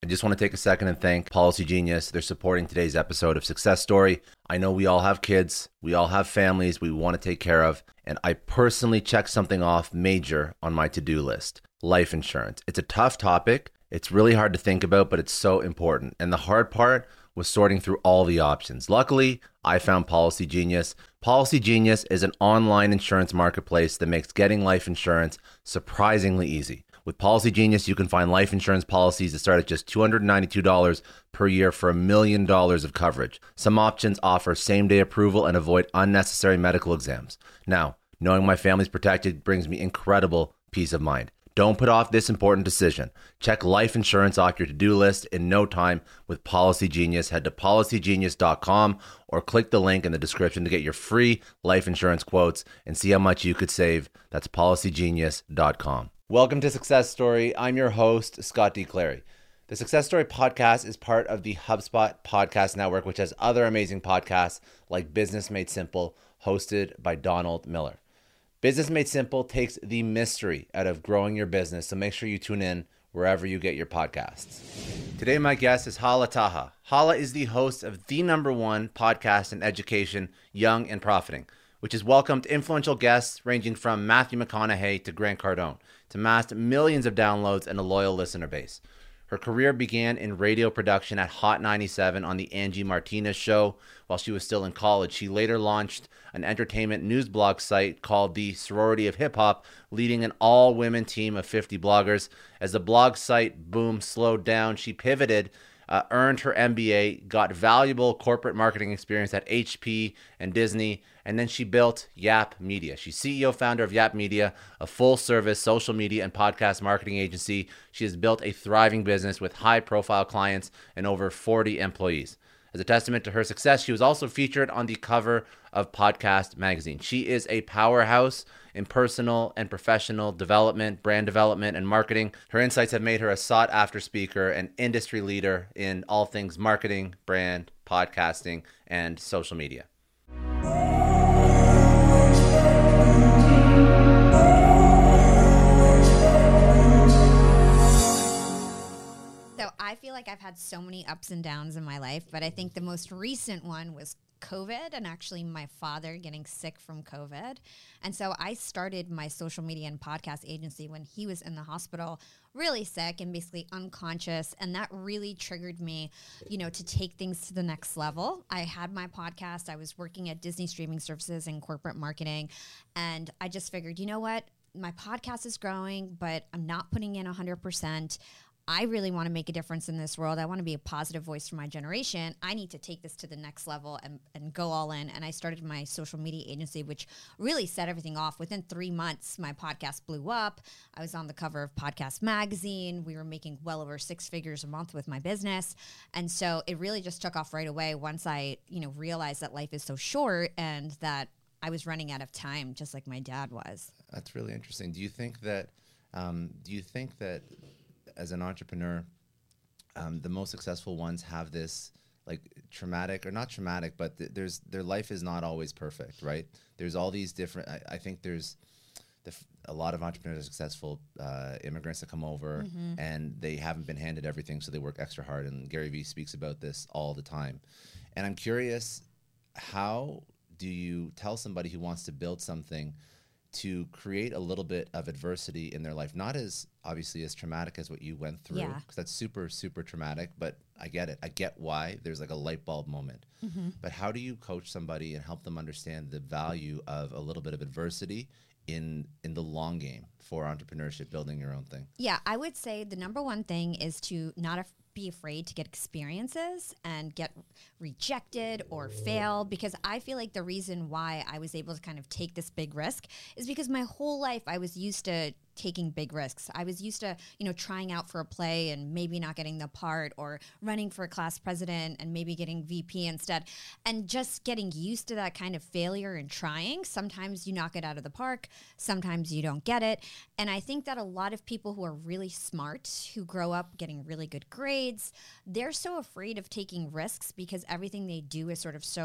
I just want to take a second and thank Policy Genius. They're supporting today's episode of Success Story. I know we all have kids, we all have families we want to take care of, and I personally checked something off major on my to-do list: life insurance. It's a tough topic. It's really hard to think about, but it's so important. And the hard part was sorting through all the options. Luckily, I found Policy Genius. Policy Genius is an online insurance marketplace that makes getting life insurance surprisingly easy. With Policy Genius, you can find life insurance policies that start at just $292 per year for $1 million of coverage. Some options offer same-day approval and avoid unnecessary medical exams. Now, knowing my family's protected brings me incredible peace of mind. Don't put off this important decision. Check life insurance off your to-do list in no time with Policy Genius. Head to policygenius.com or click the link in the description to get your free life insurance quotes and see how much you could save. That's policygenius.com. Welcome to Success Story. I'm your host, Scott D. Clary. The Success Story podcast is part of the HubSpot podcast network, which has other amazing podcasts like Business Made Simple, hosted by Donald Miller. Business Made Simple takes the mystery out of growing your business, so make sure you tune in wherever you get your podcasts. Today, my guest is Hala Taha. Hala is the host of the #1 podcast in education, Young and Profiting, which has welcomed influential guests ranging from Matthew McConaughey to Grant Cardone, to amassed millions of downloads and a loyal listener base. Her career began in radio production at Hot 97 on the Angie Martinez Show while she was still in college. She later launched an entertainment news blog site called the Sorority of Hip Hop, leading an all-women team of 50 bloggers. As the blog site boom slowed down, she pivoted, earned her MBA, got valuable corporate marketing experience at HP and Disney, and then she built Yap Media. She's CEO founder of Yap Media, a full-service social media and podcast marketing agency. She has built a thriving business with high-profile clients and over 40 employees. As a testament to her success, she was also featured on the cover of Podcast Magazine. She is a powerhouse in personal and professional development, brand development, and marketing. Her insights have made her a sought-after speaker and industry leader in all things marketing, brand, podcasting, and social media. So I feel like I've had so many ups and downs in my life, but I think the most recent one was COVID, and actually my father getting sick from COVID. And so I started my social media and podcast agency when he was in the hospital, really sick and basically unconscious. And that really triggered me, to take things to the next level. I had my podcast. I was working at Disney Streaming Services in corporate marketing. And I just figured, you know what? My podcast is growing, but I'm not putting in 100%. I really want to make a difference in this world. I want to be a positive voice for my generation. I need to take this to the next level and go all in. And I started my social media agency, which really set everything off. Within 3 months, my podcast blew up. I was on the cover of Podcast Magazine. We were making well over 6 figures a month with my business. And so it really just took off right away once I, realized that life is so short and that I was running out of time, just like my dad was. That's really interesting. Do you think that as an entrepreneur, the most successful ones have this traumatic, or not traumatic, but their life is not always perfect, right? There's all these different, I think there's a lot of entrepreneurs are successful immigrants that come over and they haven't been handed everything, so they work extra hard. And Gary Vee speaks about this all the time. And I'm curious, how do you tell somebody who wants to build something to create a little bit of adversity in their life, not as obviously as traumatic as what you went through, because that's super, super traumatic, but I get it. I get why there's like a light bulb moment. But how do you coach somebody and help them understand the value of a little bit of adversity in the long game for entrepreneurship, building your own thing? Yeah, I would say the number one thing is to not be afraid to get experiences and get rejected or fail, because I feel like the reason why I was able to kind of take this big risk is because my whole life I was used to taking big risks. I was used to, trying out for a play and maybe not getting the part, or running for a class president and maybe getting VP instead, and just getting used to that kind of failure and trying. Sometimes you knock it out of the park, sometimes you don't get it. And I think that a lot of people who are really smart, who grow up getting really good grades, they're so afraid of taking risks because everything they do is sort of so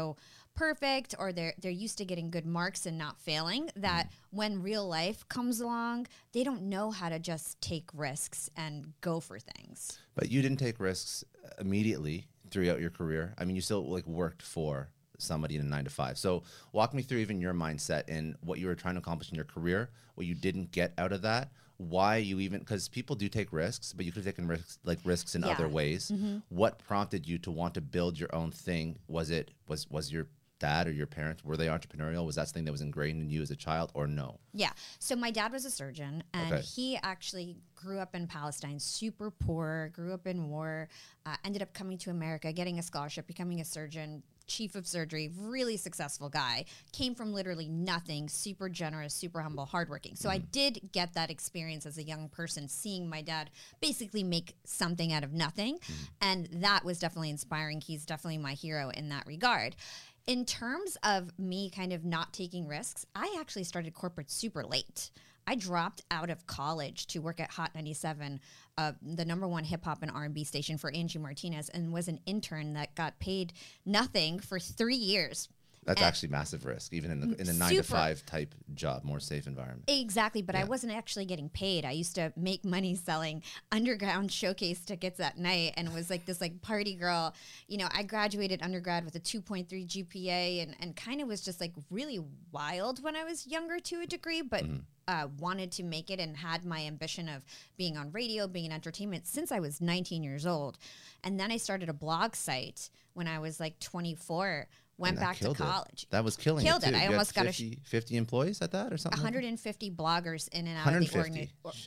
perfect, or they're used to getting good marks and not failing, that when real life comes along, they don't know how to just take risks and go for things. But you didn't take risks immediately throughout your career. I mean, you still like worked for somebody in a 9 to 5. So walk me through even your mindset and what you were trying to accomplish in your career, what you didn't get out of that, why you even, because people do take risks, but you could have taken risks in other ways. What prompted you to want to build your own thing? Was your dad or your parents, were they entrepreneurial? Was that something that was ingrained in you as a child, or no? Yeah. So my dad was a surgeon, and he actually grew up in Palestine, super poor, grew up in war, ended up coming to America, getting a scholarship, becoming a surgeon, chief of surgery, really successful guy, came from literally nothing, super generous, super humble, hardworking. So I did get that experience as a young person, seeing my dad basically make something out of nothing. And that was definitely inspiring. He's definitely my hero in that regard. In terms of me kind of not taking risks, I actually started corporate super late. I dropped out of college to work at Hot 97, the #1 hip hop and R&B station for Angie Martinez, and was an intern that got paid nothing for 3 years. That's actually massive risk, even in a 9 to 5 type job, more safe environment. Exactly, but I wasn't actually getting paid. I used to make money selling underground showcase tickets at night, and was like this like party girl. You know, I graduated undergrad with a 2.3 GPA, and kind of was just like really wild when I was younger to a degree, but wanted to make it and had my ambition of being on radio, being in entertainment since I was 19 years old. And then I started a blog site when I was like 24. Went back to college. That was killing Killed it, too. I You almost had got 50 employees at that or something? 150 bloggers in and out of the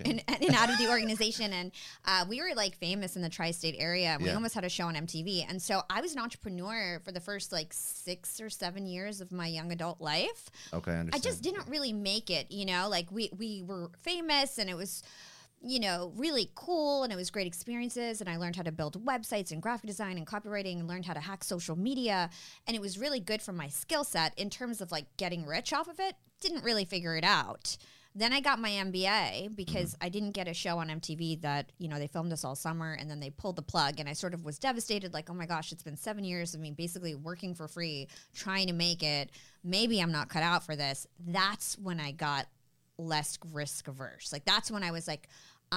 out of the organization. And we were like famous in the tri-state area. We almost had a show on MTV. And so I was an entrepreneur for the first like 6 or 7 years of my young adult life. Okay, I understand. I just didn't really make it, you know, like we were famous and it was, you know, really cool, and it was great experiences, and I learned how to build websites and graphic design and copywriting, and learned how to hack social media, and it was really good for my skill set. In terms of like getting rich off of it, didn't really figure it out. Then I got my MBA because I didn't get a show on MTV that, you know, they filmed us all summer and then they pulled the plug, and I sort of was devastated, like, oh my gosh, it's been 7 years of me basically working for free, trying to make it. Maybe I'm not cut out for this. That's when I got less risk averse. Like, that's when I was like,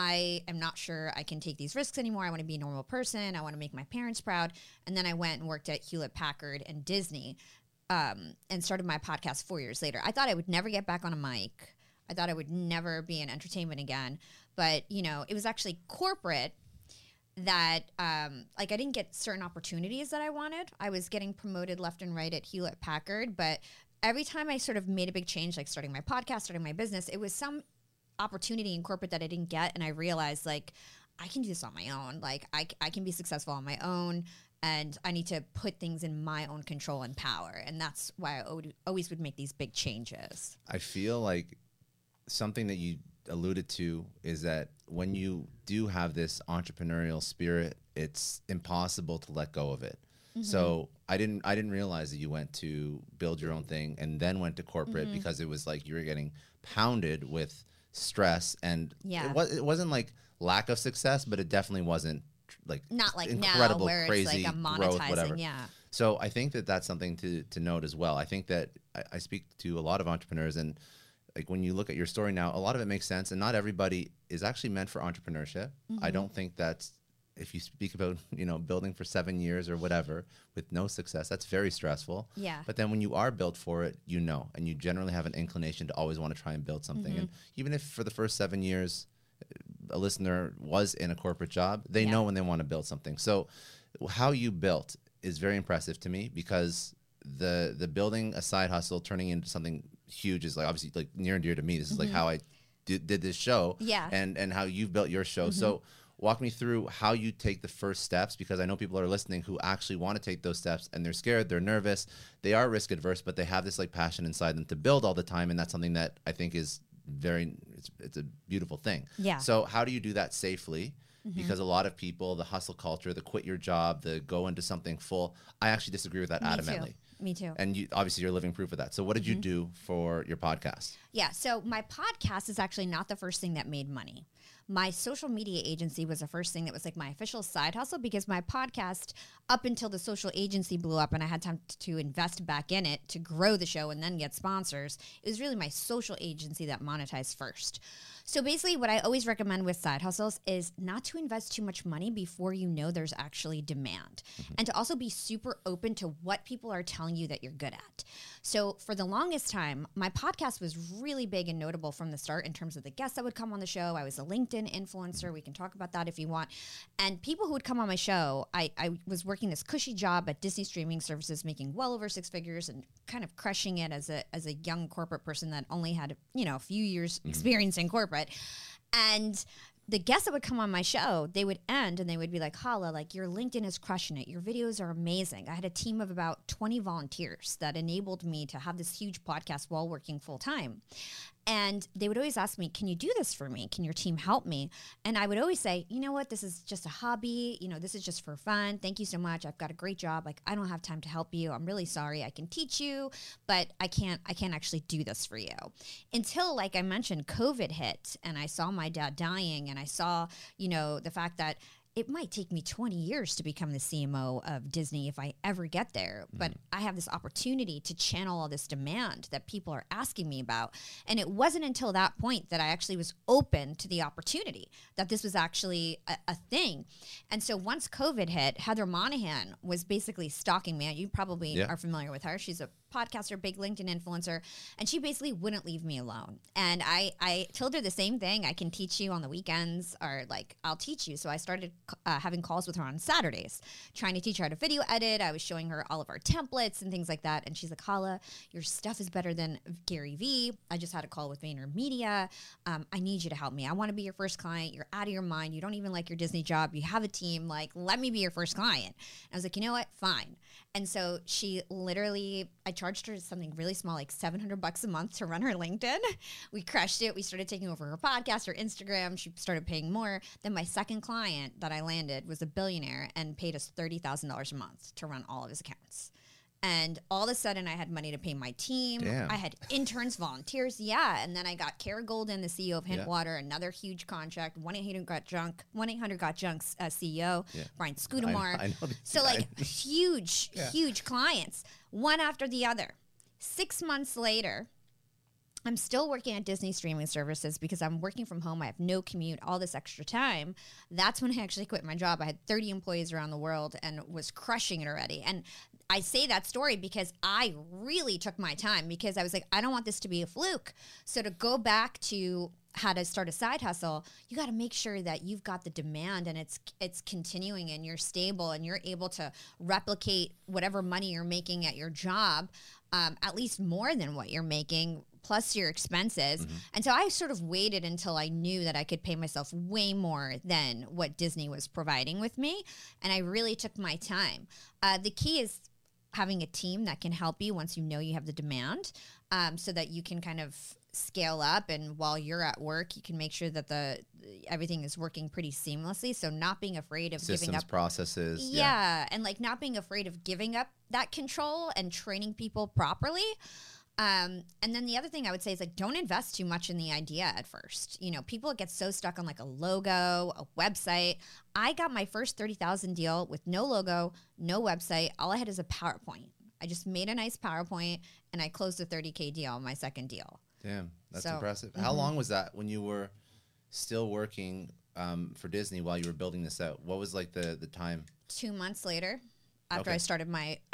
I am not sure I can take these risks anymore. I want to be a normal person. I want to make my parents proud. And then I went and worked at Hewlett Packard and Disney, and started my podcast 4 years later. I thought I would never get back on a mic. I thought I would never be in entertainment again. But, you know, it was actually corporate that, like, I didn't get certain opportunities that I wanted. I was getting promoted left and right at Hewlett Packard. But every time I sort of made a big change, like starting my podcast, starting my business, it was some opportunity in corporate that I didn't get, and I realized like I can do this on my own. Like I can be successful on my own, and I need to put things in my own control and power, and that's why I always would make these big changes. I feel like something that you alluded to is that when you do have this entrepreneurial spirit, it's impossible to let go of it. So I didn't realize that you went to build your own thing and then went to corporate, because it was like you were getting pounded with stress, and it wasn't like lack of success, but it definitely wasn't like not like incredible, now where crazy it's like a monetizing, growth, whatever. So I think that that's something to note as well. I think that I speak to a lot of entrepreneurs, and like when you look at your story now, a lot of it makes sense, and not everybody is actually meant for entrepreneurship. I don't think that's, if you speak about, you know, building for 7 years or whatever with no success, that's very stressful. Yeah. But then when you are built for it, you know, and you generally have an inclination to always want to try and build something. And even if for the first 7 years a listener was in a corporate job, they know when they want to build something. So how you built is very impressive to me, because the building a side hustle turning into something huge is like obviously like near and dear to me. This is like how I did this show, and how you've built your show. So walk me through how you take the first steps, because I know people are listening who actually want to take those steps, and they're scared, they're nervous, they are risk adverse, but they have this like passion inside them to build all the time, and that's something that I think is it's a beautiful thing. Yeah. So how do you do that safely? Because a lot of people, the hustle culture, the quit your job, the go into something full, I actually disagree with that adamantly. Me too. And you, obviously you're living proof of that. So what did you do for your podcast? Yeah. So my podcast is actually not the first thing that made money. my social media agency was the first thing that was like my official side hustle, because my podcast, up until the social agency blew up and I had time to invest back in it to grow the show and then get sponsors, it was really my social agency that monetized first. So basically what I always recommend with side hustles is not to invest too much money before you know there's actually demand, and to also be super open to what people are telling you that you're good at. So for the longest time, my podcast was really big and notable from the start in terms of the guests that would come on the show. I was a LinkedIn influencer. We can talk about that if you want. And people who would come on my show, I was working this cushy job at Disney streaming services, making well over 6 figures and kind of crushing it as a young corporate person that only had, a few years experience in corporate. And the guests that would come on my show, they would end and they would be like, Hala, like your LinkedIn is crushing it. Your videos are amazing. I had a team of about 20 volunteers that enabled me to have this huge podcast while working full time. And they would always ask me, can you do this for me? Can your team help me? And I would always say, you know what? This is just a hobby. This is just for fun. Thank you so much. I've got a great job. Like, I don't have time to help you. I'm really sorry. I can teach you, but I can't actually do this for you. Until, like I mentioned, COVID hit and I saw my dad dying, and I saw, the fact that it might take me 20 years to become the CMO of Disney if I ever get there. But I have this opportunity to channel all this demand that people are asking me about. And it wasn't until that point that I actually was open to the opportunity, that this was actually a thing. And so once COVID hit, Heather Monahan was basically stalking me. You probably are familiar with her. She's a podcaster, big LinkedIn influencer, and she basically wouldn't leave me alone. And I told her the same thing. I can teach you on the weekends, or like, I'll teach you. So I started having calls with her on Saturdays, trying to teach her how to video edit. I was showing her all of our templates and things like that. And she's like, Hala, your stuff is better than Gary Vee. I just had a call with VaynerMedia. I need you to help me. I want to be your first client. You're out of your mind. You don't even like your Disney job. You have a team. Like, let me be your first client. And I was like, you know what? Fine. And so she literally, I charged her something really small, like $700 a month to run her LinkedIn. We crushed it. We started taking over her podcast, her Instagram. She started paying more. Then my second client that I landed was a billionaire and paid us $30,000 a month to run all of his accounts. And all of a sudden, I had money to pay my team. Damn. I had interns, volunteers. Yeah. And then I got Kara Golden, the CEO of Hintwater, another huge contract. 1-800-GOT-JUNK, 1-800-GOT-JUNK's CEO, Brian Scudamore. I know so, like, huge clients, one after the other. 6 months later, I'm still working at Disney streaming services because I'm working from home. I have no commute, all this extra time. That's when I actually quit my job. I had 30 employees around the world and was crushing it already. And I say that story because I really took my time, because I was like, I don't want this to be a fluke. So to go back to how to start a side hustle, you got to make sure that you've got the demand and it's continuing and you're stable and you're able to replicate whatever money you're making at your job, at least more than what you're making, plus your expenses. And so I sort of waited until I knew that I could pay myself way more than what Disney was providing with me. And I really took my time. The key is having a team that can help you once you know you have the demand, so that you can kind of scale up, and while you're at work you can make sure that everything is working pretty seamlessly. So not being afraid of systems, giving up processes, and like not being afraid of giving up that control and training people properly. And then the other thing I would say is, like, don't invest too much in the idea at first. People get so stuck on like a logo, a website. I got my first 30,000 deal with no logo, no website. All I had is a PowerPoint. I just made a nice PowerPoint and I closed a 30K deal on my second deal. Damn, that's impressive. How long was that when you were still working for Disney while you were building this out? What was like the time? 2 months later. After I started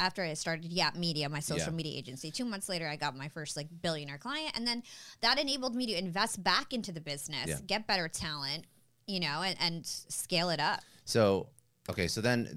Yap Media, my social media agency. 2 months later, I got my first like billionaire client. And then that enabled me to invest back into the business, get better talent, and scale it up. So, okay. So then,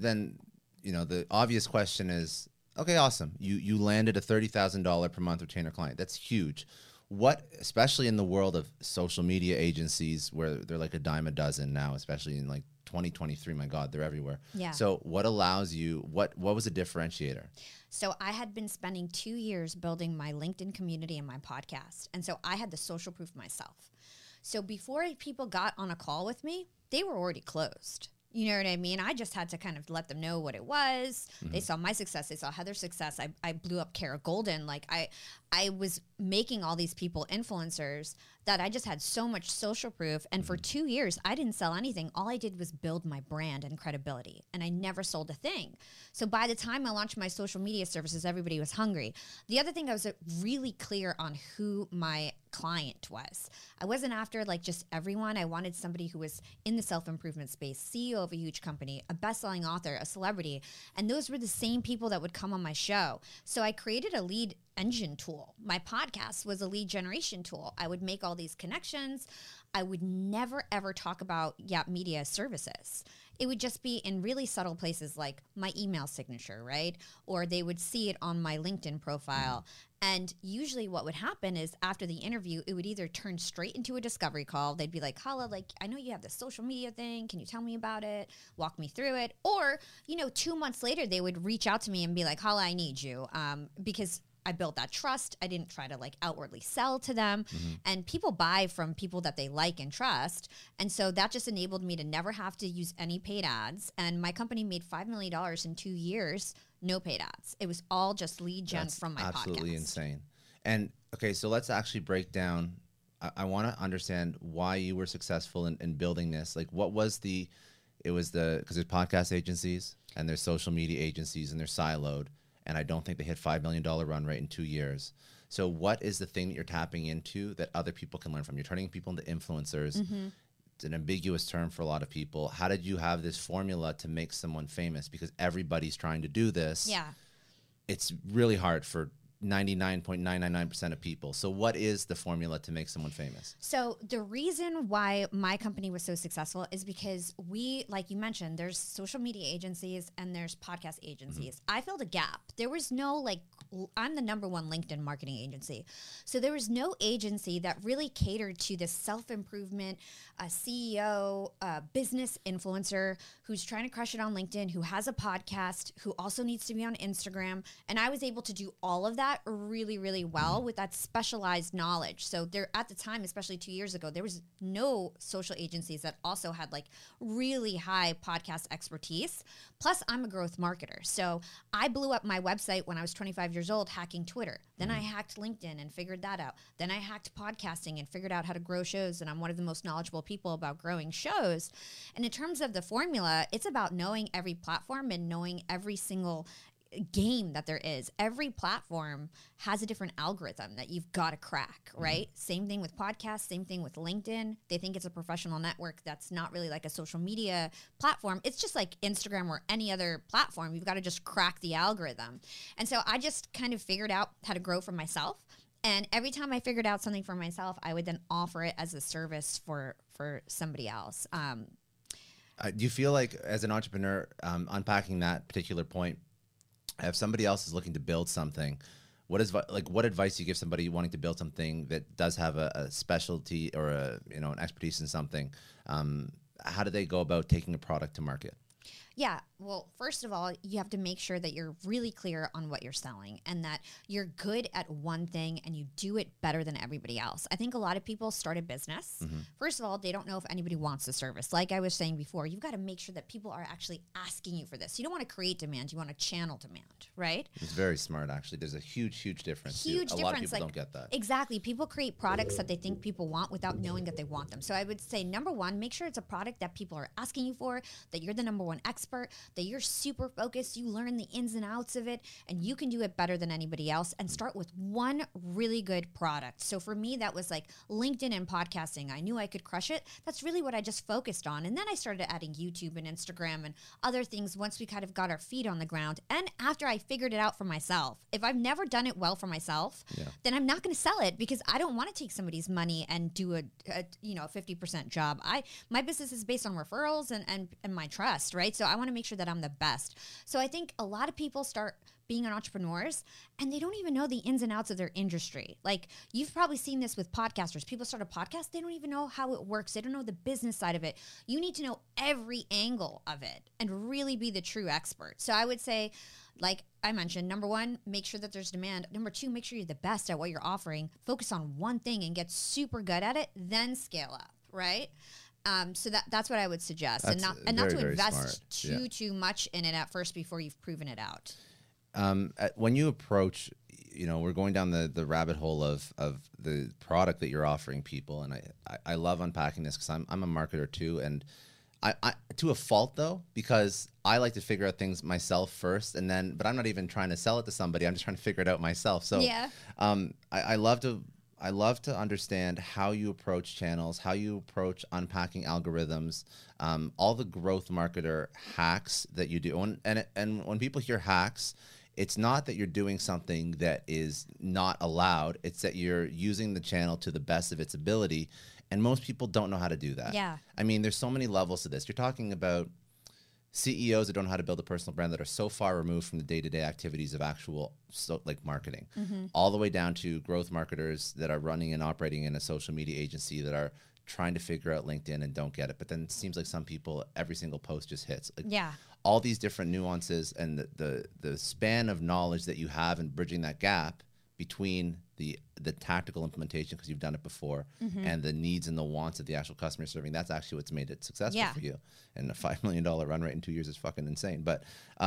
the obvious question is, okay, awesome. You landed a $30,000 per month retainer client. That's huge. What, especially in the world of social media agencies where they're like a dime a dozen now, especially in like 2023, my God, they're everywhere. Yeah. So what allows you, what was a differentiator? So I had been spending 2 years building my LinkedIn community and my podcast. And so I had the social proof myself. So before people got on a call with me, they were already closed. You know what I mean? I just had to kind of let them know what it was. They saw my success. They saw Heather's success. I blew up Kara Golden. Like I was making all these people influencers that I just had so much social proof. And for 2 years, I didn't sell anything. All I did was build my brand and credibility. And I never sold a thing. So by the time I launched my social media services, everybody was hungry. The other thing, I was really clear on who my client was. I wasn't after like just everyone. I wanted somebody who was in the self-improvement space, CEO of a huge company, a best-selling author, a celebrity. And those were the same people that would come on my show. So I created a lead engine tool. My podcast was a lead generation tool. I would make all these connections. I would never, ever talk about Yap Media services. It would just be in really subtle places like my email signature, right? Or they would see it on my LinkedIn profile. And usually what would happen is after the interview, it would either turn straight into a discovery call. They'd be like, Hala, like, I know you have this social media thing. Can you tell me about it? Walk me through it. Or, 2 months later, they would reach out to me and be like, Hala, I need you. Because I built that trust. I didn't try to like outwardly sell to them. And people buy from people that they like and trust. And so that just enabled me to never have to use any paid ads. And my company made $5 million in 2 years, no paid ads. It was all just lead gen from my podcast. Absolutely insane. And okay, so let's actually break down. I want to understand why you were successful in building this. Like what was because there's podcast agencies and there's social media agencies and they're siloed. And I don't think they hit $5 million run rate in 2 years. So what is the thing that you're tapping into that other people can learn from? You're turning people into influencers. It's an ambiguous term for a lot of people. How did you have this formula to make someone famous? Because everybody's trying to do this. Yeah. It's really hard for 99.999% of people. So what is the formula to make someone famous? So the reason why my company was so successful is because we, like you mentioned, there's social media agencies and there's podcast agencies. I filled a gap. There was no I'm the number one LinkedIn marketing agency. So there was no agency that really catered to this self-improvement, CEO, business influencer who's trying to crush it on LinkedIn, who has a podcast, who also needs to be on Instagram. And I was able to do all of that really, really well with that specialized knowledge. So there, at the time, especially 2 years ago, there was no social agencies that also had like really high podcast expertise. Plus, I'm a growth marketer. So I blew up my website when I was 25 years old hacking Twitter. Then I hacked LinkedIn and figured that out. Then I hacked podcasting and figured out how to grow shows. And I'm one of the most knowledgeable people about growing shows. And in terms of the formula, it's about knowing every platform and knowing every single game that there is. Every platform has a different algorithm that you've got to crack, right? Same thing with podcasts, same thing with LinkedIn. They think it's a professional network that's not really like a social media platform. It's just like Instagram or any other platform. You've got to just crack the algorithm. And so I just kind of figured out how to grow for myself. And every time I figured out something for myself, I would then offer it as a service for somebody else. Do you feel like as an entrepreneur, unpacking that particular point, if somebody else is looking to build something, what advice do you give somebody wanting to build something that does have a specialty or an expertise in something? How do they go about taking a product to market? Yeah. Well, first of all, you have to make sure that you're really clear on what you're selling and that you're good at one thing and you do it better than everybody else. I think a lot of people start a business. First of all, they don't know if anybody wants the service. Like I was saying before, you've got to make sure that people are actually asking you for this. You don't want to create demand. You want to channel demand, right? It's very smart, actually. There's a huge difference. Huge difference. A lot of people don't get that. Exactly. People create products that they think people want without knowing that they want them. So I would say, number one, make sure it's a product that people are asking you for, that you're the number one expert, that you're super focused, you learn the ins and outs of it, and you can do it better than anybody else, and start with one really good product. So for me, that was like LinkedIn and podcasting. I knew I could crush it. That's really what I just focused on. And then I started adding YouTube and Instagram and other things once we kind of got our feet on the ground. And after I figured it out for myself, if I've never done it well for myself, then I'm not going to sell it because I don't want to take somebody's money and do a 50% job. My business is based on referrals and my trust, right? So I want to make sure that I'm the best. So I think a lot of people start being entrepreneurs and they don't even know the ins and outs of their industry. Like you've probably seen this with podcasters. People start a podcast, they don't even know how it works. They don't know the business side of it. You need to know every angle of it and really be the true expert. So I would say, like I mentioned, number one, make sure that there's demand. Number two, make sure you're the best at what you're offering. Focus on one thing and get super good at it, then scale up, right? So that's what I would suggest, That's and not to very invest smart. too much in it at first before you've proven it out. When you approach, we're going down the rabbit hole of the product that you're offering people, and I love unpacking this because I'm a marketer too, and I to a fault though, because I like to figure out things myself first, but I'm not even trying to sell it to somebody. I'm just trying to figure it out myself. So Yeah. I love to understand how you approach channels, how you approach unpacking algorithms, all the growth marketer hacks that you do. And when people hear hacks, it's not that you're doing something that is not allowed. It's that you're using the channel to the best of its ability. And most people don't know how to do that. Yeah. I mean, there's so many levels to this. You're talking about CEOs that don't know how to build a personal brand, that are so far removed from the day-to-day activities of actual like marketing, all the way down to growth marketers that are running and operating in a social media agency that are trying to figure out LinkedIn and don't get it. But then it seems like some people, every single post just hits. Like, Yeah. all these different nuances and the span of knowledge that you have and bridging that gap between the tactical implementation, because you've done it before, and the needs and the wants of the actual customer serving, that's actually what's made it successful for you. And a $5 million run rate in 2 years is fucking insane. But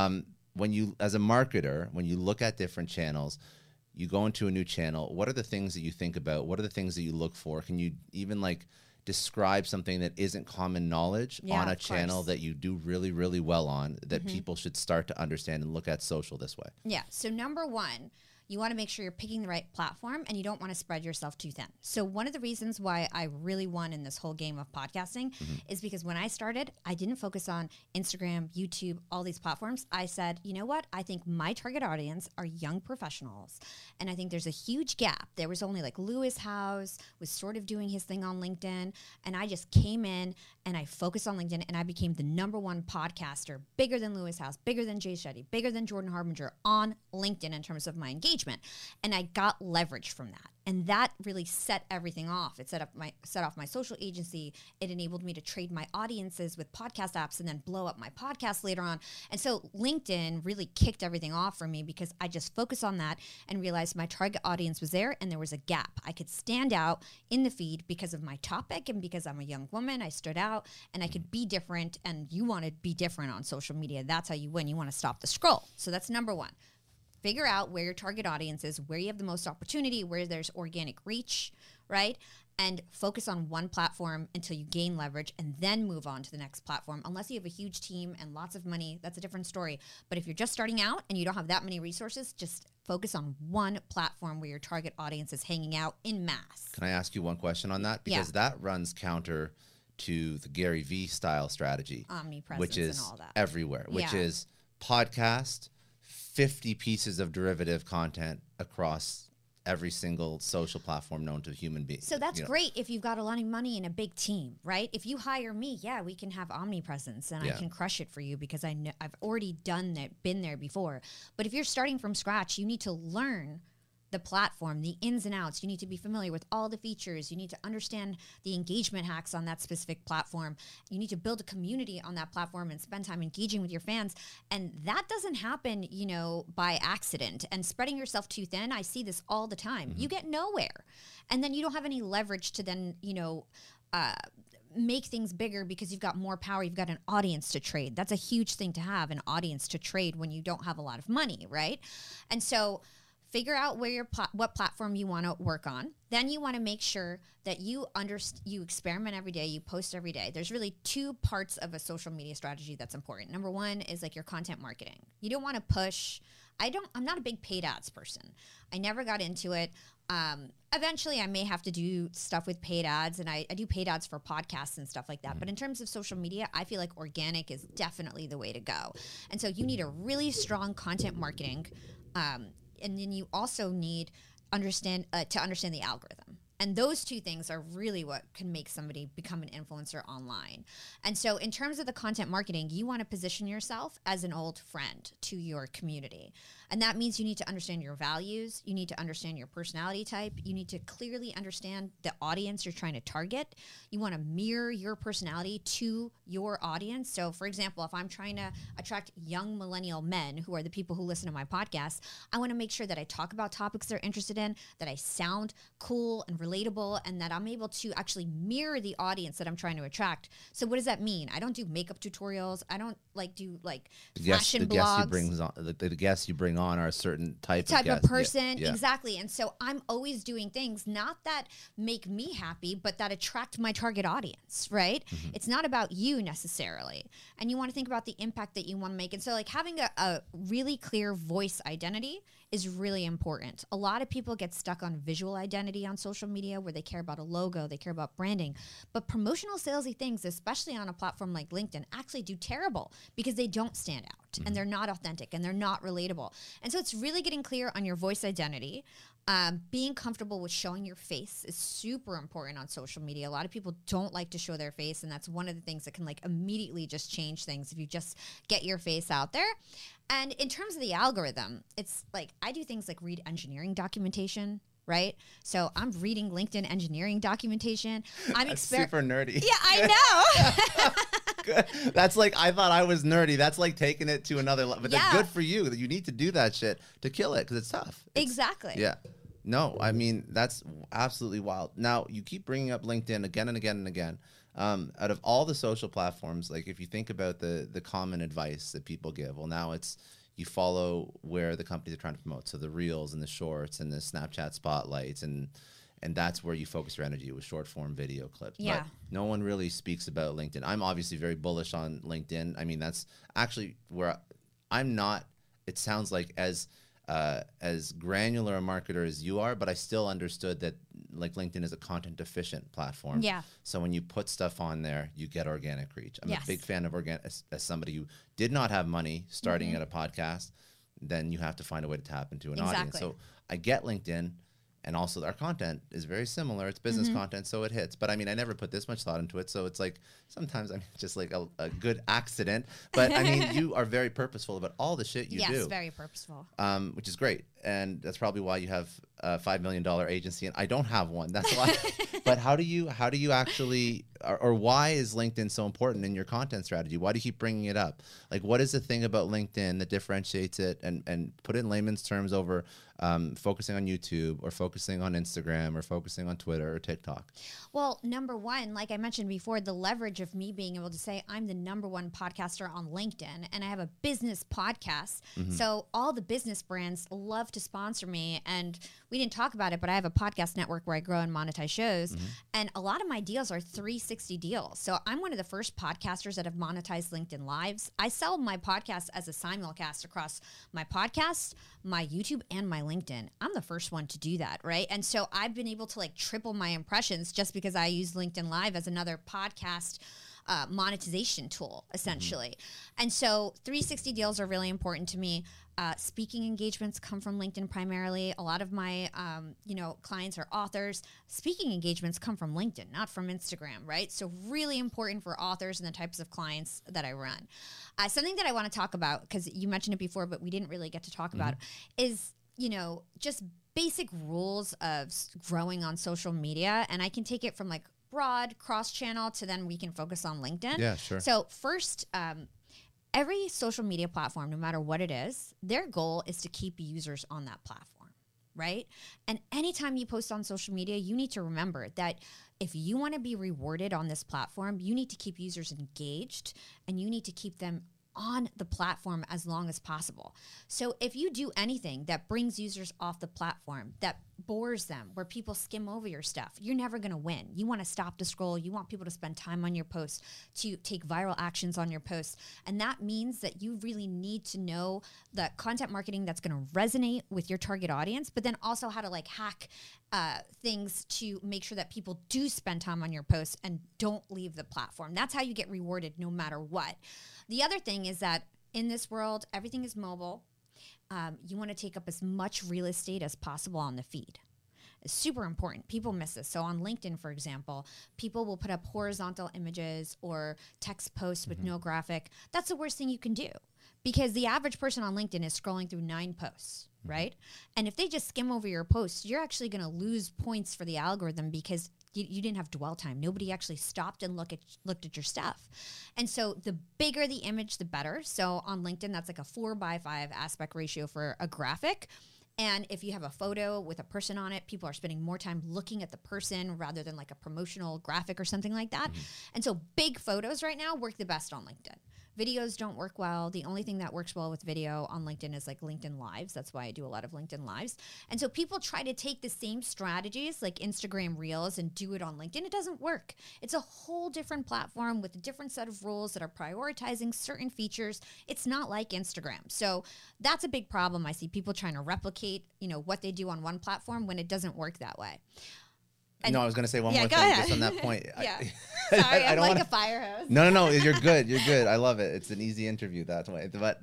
when you, as a marketer, when you look at different channels, you go into a new channel, what are the things that you think about? What are the things that you look for? Can you even like describe something that isn't common knowledge on a channel that you do really, really well on, that people should start to understand and look at social this way? Yeah. So number one, you want to make sure you're picking the right platform, and you don't want to spread yourself too thin. So one of the reasons why I really won in this whole game of podcasting is because when I started, I didn't focus on Instagram, YouTube, all these platforms. I said, you know what? I think my target audience are young professionals. And I think there's a huge gap. There was only like Lewis Howes was sort of doing his thing on LinkedIn. And I just came in and I focused on LinkedIn, and I became the #1 podcaster, bigger than Lewis Howes, bigger than Jay Shetty, bigger than Jordan Harbinger on LinkedIn in terms of my engagement. And I got leverage from that. And that really set everything off. It set off my social agency. It enabled me to trade my audiences with podcast apps and then blow up my podcast later on. And so LinkedIn really kicked everything off for me, because I just focused on that and realized my target audience was there and there was a gap. I could stand out in the feed because of my topic, and because I'm a young woman, I stood out and I could be different. And you want to be different on social media. That's how you win. You want to stop the scroll. So that's number one. Figure out where your target audience is, where you have the most opportunity, where there's organic reach, right? And focus on one platform until you gain leverage, and then move on to the next platform. Unless you have a huge team and lots of money, that's a different story. But if you're just starting out and you don't have that many resources, just focus on one platform where your target audience is hanging out in mass. Can I ask you one question on that? Because that runs counter to the Gary Vee style strategy, omnipresence, which is and all that. everywhere, which is podcast, 50 pieces of derivative content across every single social platform known to human beings. So that's great if you've got a lot of money and a big team, right? If you hire me, we can have omnipresence, and I can crush it for you, because I know I've already done that, been there before. But if you're starting from scratch, you need to learn the platform, the ins and outs. You need to be familiar with all the features. You need to understand the engagement hacks on that specific platform. You need to build a community on that platform and spend time engaging with your fans. And that doesn't happen, by accident. And spreading yourself too thin, I see this all the time. You get nowhere. And then you don't have any leverage to then, make things bigger, because you've got more power. You've got an audience to trade. That's a huge thing to have, an audience to trade when you don't have a lot of money, right? And so figure out where what platform you want to work on. Then you want to make sure that you experiment every day, you post every day. There's really two parts of a social media strategy that's important. Number one is like your content marketing. You don't want to push. I'm not a big paid ads person. I never got into it. Eventually I may have to do stuff with paid ads, and I do paid ads for podcasts and stuff like that. But in terms of social media, I feel like organic is definitely the way to go. And so you need a really strong content marketing, and then you also need to understand the algorithm. And those two things are really what can make somebody become an influencer online. And so in terms of the content marketing, you want to position yourself as an old friend to your community. And that means you need to understand your values. You need to understand your personality type. You need to clearly understand the audience you're trying to target. You want to mirror your personality to your audience. So for example, if I'm trying to attract young millennial men, who are the people who listen to my podcast, I want to make sure that I talk about topics they're interested in, that I sound cool and relatable relatable and that I'm able to actually mirror the audience that I'm trying to attract. So what does that mean? I don't do makeup tutorials. I don't do fashion blogs. The guests you bring on are a certain type of guest. Person. Yeah. Exactly. And so I'm always doing things not that make me happy, but that attract my target audience, right? Mm-hmm. It's not about you necessarily. And you want to think about the impact that you want to make. And so like having a really clear voice identity is really important. A lot of people get stuck on visual identity on social media where they care about a logo, they care about branding. But promotional salesy things, especially on a platform like LinkedIn, actually do terrible because they don't stand out and they're not authentic and they're not relatable. And so it's really getting clear on your voice identity. Being comfortable with showing your face is super important on social media. A lot of people don't like to show their face, and that's one of the things that can like immediately just change things if you just get your face out there. And in terms of the algorithm, it's like I do things like read engineering documentation, right? So I'm reading LinkedIn engineering documentation. I'm super nerdy. Yeah, I know. Good. That's like, I thought I was nerdy. That's like taking it to another level. But that's good for you. You need to do that shit to kill it because it's tough. Exactly. Yeah. No, I mean, that's absolutely wild. Now, you keep bringing up LinkedIn again and again and again. Out of all the social platforms, like if you think about the common advice that people give, well, now it's you follow where the companies are trying to promote. So the Reels and the Shorts and the Snapchat Spotlights and that's where you focus your energy with short form video clips. Yeah. But no one really speaks about LinkedIn. I'm obviously very bullish on LinkedIn. I mean, that's actually where I'm not, it sounds like as granular a marketer as you are, but I still understood that like LinkedIn is a content efficient platform. Yeah. So when you put stuff on there, you get organic reach. I'm a big fan of as somebody who did not have money starting at a podcast, then you have to find a way to tap into an audience. So I get LinkedIn. And also our content is very similar. It's business content, so it hits. But I mean, I never put this much thought into it. So it's like sometimes, I mean, just like a good accident. But I mean, you are very purposeful about all the shit you do. Yes, very purposeful. Which is great. And that's probably why you have a $5 million agency. And I don't have one. That's why. But how do you actually, or why is LinkedIn so important in your content strategy? Why do you keep bringing it up? Like, what is the thing about LinkedIn that differentiates it and put it in layman's terms over focusing on YouTube or focusing on Instagram or focusing on Twitter or TikTok? Well, number one, like I mentioned before, the leverage of me being able to say I'm the #1 podcaster on LinkedIn and I have a business podcast. So all the business brands love to sponsor me. And we didn't talk about it, but I have a podcast network where I grow and monetize shows. And a lot of my deals are 360 deals. So I'm one of the first podcasters that have monetized LinkedIn Lives. I sell my podcast as a simulcast across my podcast, my YouTube, and my LinkedIn. I'm the first one to do that, right? And so I've been able to like triple my impressions just because I use LinkedIn Live as another podcast monetization tool, essentially. And so 360 deals are really important to me. Speaking engagements come from LinkedIn primarily. A lot of my, clients are authors. Speaking engagements come from LinkedIn, not from Instagram, right? So really important for authors and the types of clients that I run. Something that I want to talk about, because you mentioned it before, but we didn't really get to talk about, is, just basic rules of growing on social media. And I can take it from like broad cross-channel to then we can focus on LinkedIn. Yeah, sure. So first, every social media platform, no matter what it is, their goal is to keep users on that platform, right? And anytime you post on social media, you need to remember that if you want to be rewarded on this platform, you need to keep users engaged and you need to keep them on the platform as long as possible. So if you do anything that brings users off the platform, that bores them, where people skim over your stuff, you're never going to win. You want to stop the scroll. You want people to spend time on your posts, to take viral actions on your posts. And that means that you really need to know the content marketing that's going to resonate with your target audience, but then also how to like hack things to make sure that people do spend time on your posts and don't leave the platform. That's how you get rewarded no matter what. The other thing is that in this world, everything is mobile. You want to take up as much real estate as possible on the feed. It's super important. People miss this. So on LinkedIn, for example, people will put up horizontal images or text posts with no graphic. That's the worst thing you can do because the average person on LinkedIn is scrolling through 9 posts, right? And if they just skim over your posts, you're actually going to lose points for the algorithm because you didn't have dwell time. Nobody actually stopped and looked at your stuff. And so the bigger the image, the better. So on LinkedIn, that's like a 4:5 aspect ratio for a graphic. And if you have a photo with a person on it, people are spending more time looking at the person rather than like a promotional graphic or something like that. And so big photos right now work the best on LinkedIn. Videos don't work well. The only thing that works well with video on LinkedIn is like LinkedIn Lives. That's why I do a lot of LinkedIn Lives. And so people try to take the same strategies like Instagram Reels and do it on LinkedIn. It doesn't work. It's a whole different platform with a different set of rules that are prioritizing certain features. It's not like Instagram. So that's a big problem. I see people trying to replicate, what they do on one platform when it doesn't work that way. No, I was going to say one more thing just on that point. Yeah. Sorry, I'm like a fire hose. No, you're good. You're good. I love it. It's an easy interview that way. But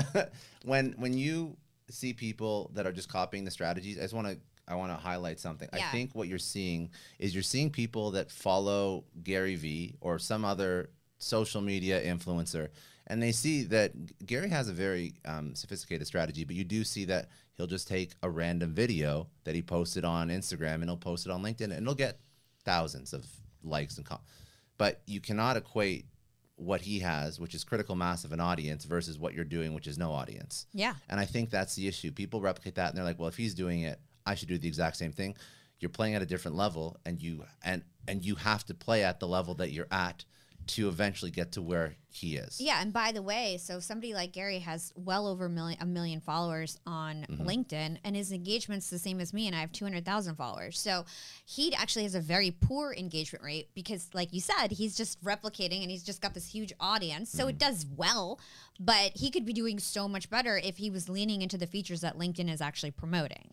when you see people that are just copying the strategies, I want to highlight something. Yeah. I think what you're seeing is people that follow Gary Vee or some other social media influencer, and they see that Gary has a very sophisticated strategy, but you do see that he'll just take a random video that he posted on Instagram and he'll post it on LinkedIn and it'll get thousands of likes and comments. But you cannot equate what he has, which is critical mass of an audience, versus what you're doing, which is no audience. Yeah. And I think that's the issue. People replicate that and they're like, well, if he's doing it, I should do the exact same thing. You're playing at a different level, and you have to play at the level that you're at to eventually get to where he is. Yeah, and by the way, so somebody like Gary has well over a million followers on LinkedIn, and his engagement's the same as me, and I have 200,000 followers. So he actually has a very poor engagement rate because, like you said, he's just replicating, and he's just got this huge audience. So it does well, but he could be doing so much better if he was leaning into the features that LinkedIn is actually promoting.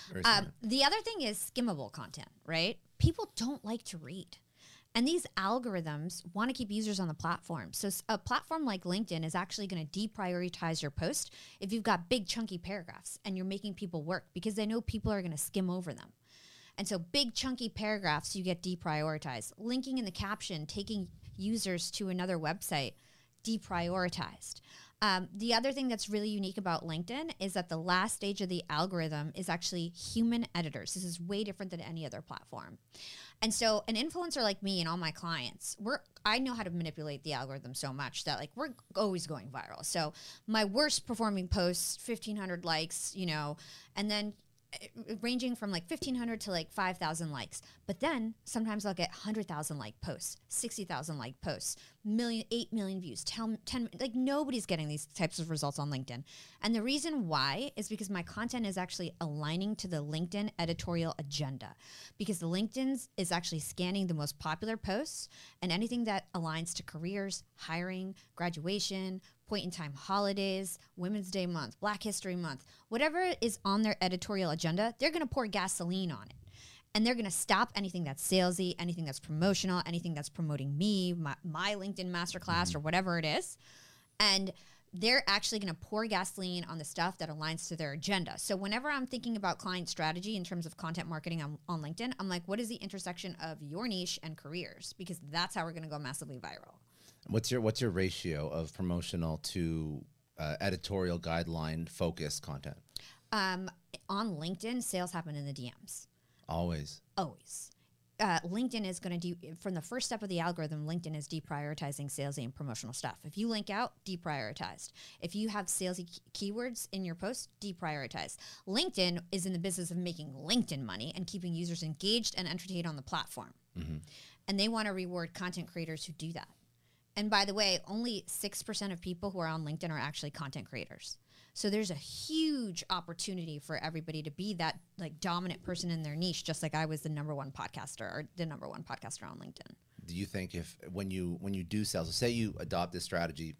The other thing is skimmable content, right? People don't like to read. And these algorithms want to keep users on the platform. So a platform like LinkedIn is actually going to deprioritize your post if you've got big chunky paragraphs and you're making people work because they know people are going to skim over them. And so big chunky paragraphs, you get deprioritized. Linking in the caption, taking users to another website, deprioritized. The other thing that's really unique about LinkedIn is that the last stage of the algorithm is actually human editors. This is way different than any other platform. And so an influencer like me and all my clients, I know how to manipulate the algorithm so much that we're always going viral. So my worst performing posts, 1,500 likes, and then ranging from 1,500 to 5,000 likes. But then sometimes I'll get 100,000 like posts, 60,000 like posts, 8 million views, 10, nobody's getting these types of results on LinkedIn. And the reason why is because my content is actually aligning to the LinkedIn editorial agenda, because the LinkedIn is actually scanning the most popular posts and anything that aligns to careers, hiring, graduation, point in time holidays, Women's Day month, Black History Month, whatever is on their editorial agenda, they're going to pour gasoline on it. And they're going to stop anything that's salesy, anything that's promotional, anything that's promoting me, my LinkedIn masterclass or whatever it is. And they're actually going to pour gasoline on the stuff that aligns to their agenda. So whenever I'm thinking about client strategy in terms of content marketing on LinkedIn, I'm like, what is the intersection of your niche and careers? Because that's how we're going to go massively viral. What's your ratio of promotional to editorial guideline focused content? On LinkedIn, sales happen in the DMs. Always. LinkedIn is going to do, from the first step of the algorithm, LinkedIn is deprioritizing salesy and promotional stuff. If you link out, deprioritized. If you have salesy keywords in your post, deprioritized. LinkedIn is in the business of making LinkedIn money and keeping users engaged and entertained on the platform. And they want to reward content creators who do that. And by the way, only 6% of people who are on LinkedIn are actually content creators. So there's a huge opportunity for everybody to be that dominant person in their niche, just like I was the number one podcaster or the number one podcaster on LinkedIn. Do you think when you do sales, so say you adopt this strategy,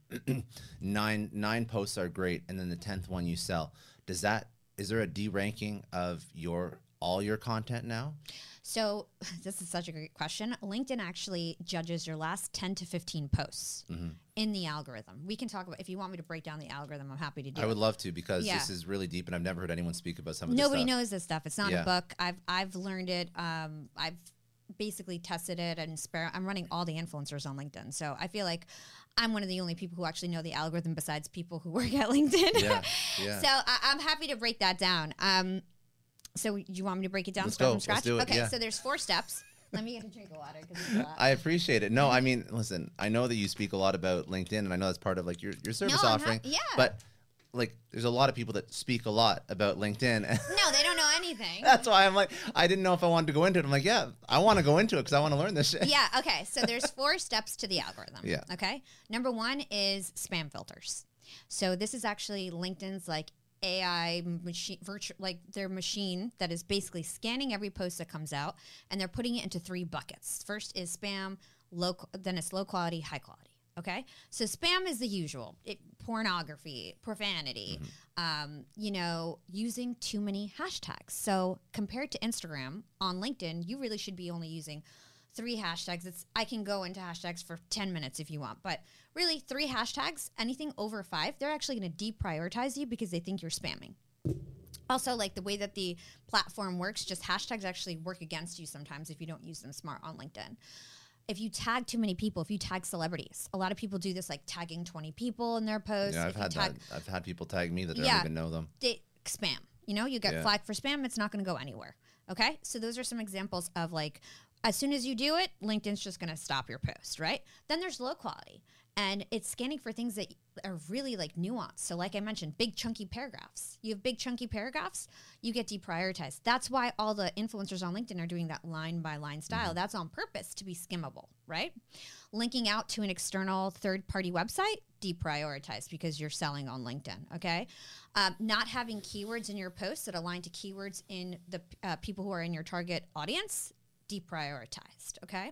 nine posts are great, and then the 10th one you sell, is there a de-ranking of all your content now? So this is such a great question. LinkedIn actually judges your last 10 to 15 posts in the algorithm. We can talk about, if you want me to break down the algorithm, I'm happy to do it. I would love to, because this is really deep and I've never heard anyone speak about some of this stuff. Nobody knows this stuff. It's not a book. I've learned it. I've basically tested it and I'm running all the influencers on LinkedIn. So I feel like I'm one of the only people who actually know the algorithm besides people who work at LinkedIn. Yeah. So I'm happy to break that down. So you want me to break it down from scratch? Let's do it. Okay, so there's 4 steps. Let me get a drink of water. I appreciate it. No, I mean, listen, I know that you speak a lot about LinkedIn, and I know that's part of your service offering. But like, there's a lot of people that speak a lot about LinkedIn. No, they don't know anything. That's why I'm like, I didn't know if I wanted to go into it. I'm like, yeah, I want to go into it because I want to learn this shit. Yeah, okay. So there's 4 steps to the algorithm. Yeah. Okay. Number 1 is spam filters. So this is actually LinkedIn's like AI machine, like their machine that is basically scanning every post that comes out, and they're putting it into 3 buckets. First is spam, then it's low quality, high quality. Okay, so spam is the usual: pornography, profanity, using too many hashtags. So compared to Instagram, on LinkedIn, you really should be only using 3 hashtags. I can go into hashtags for 10 minutes if you want, but really 3 hashtags, anything over 5, they're actually going to deprioritize you because they think you're spamming. Also, like the way that the platform works, just hashtags actually work against you sometimes if you don't use them smart on LinkedIn. If you tag too many people, if you tag celebrities, a lot of people do this, like tagging 20 people in their posts. Yeah, I've had that. I've had people tag me that don't even know them. Spam. You get flagged for spam. It's not going to go anywhere. Okay? So those are some examples of like, as soon as you do it, LinkedIn's just going to stop your post, right? Then there's low quality. And it's scanning for things that are really like nuanced. So like I mentioned, big chunky paragraphs. You have big chunky paragraphs, you get deprioritized. That's why all the influencers on LinkedIn are doing that line by line style. Mm-hmm. That's on purpose to be skimmable, right? Linking out to an external third-party website, deprioritized because you're selling on LinkedIn, okay? Not having keywords in your posts that align to keywords in the people who are in your target audience, deprioritized, okay?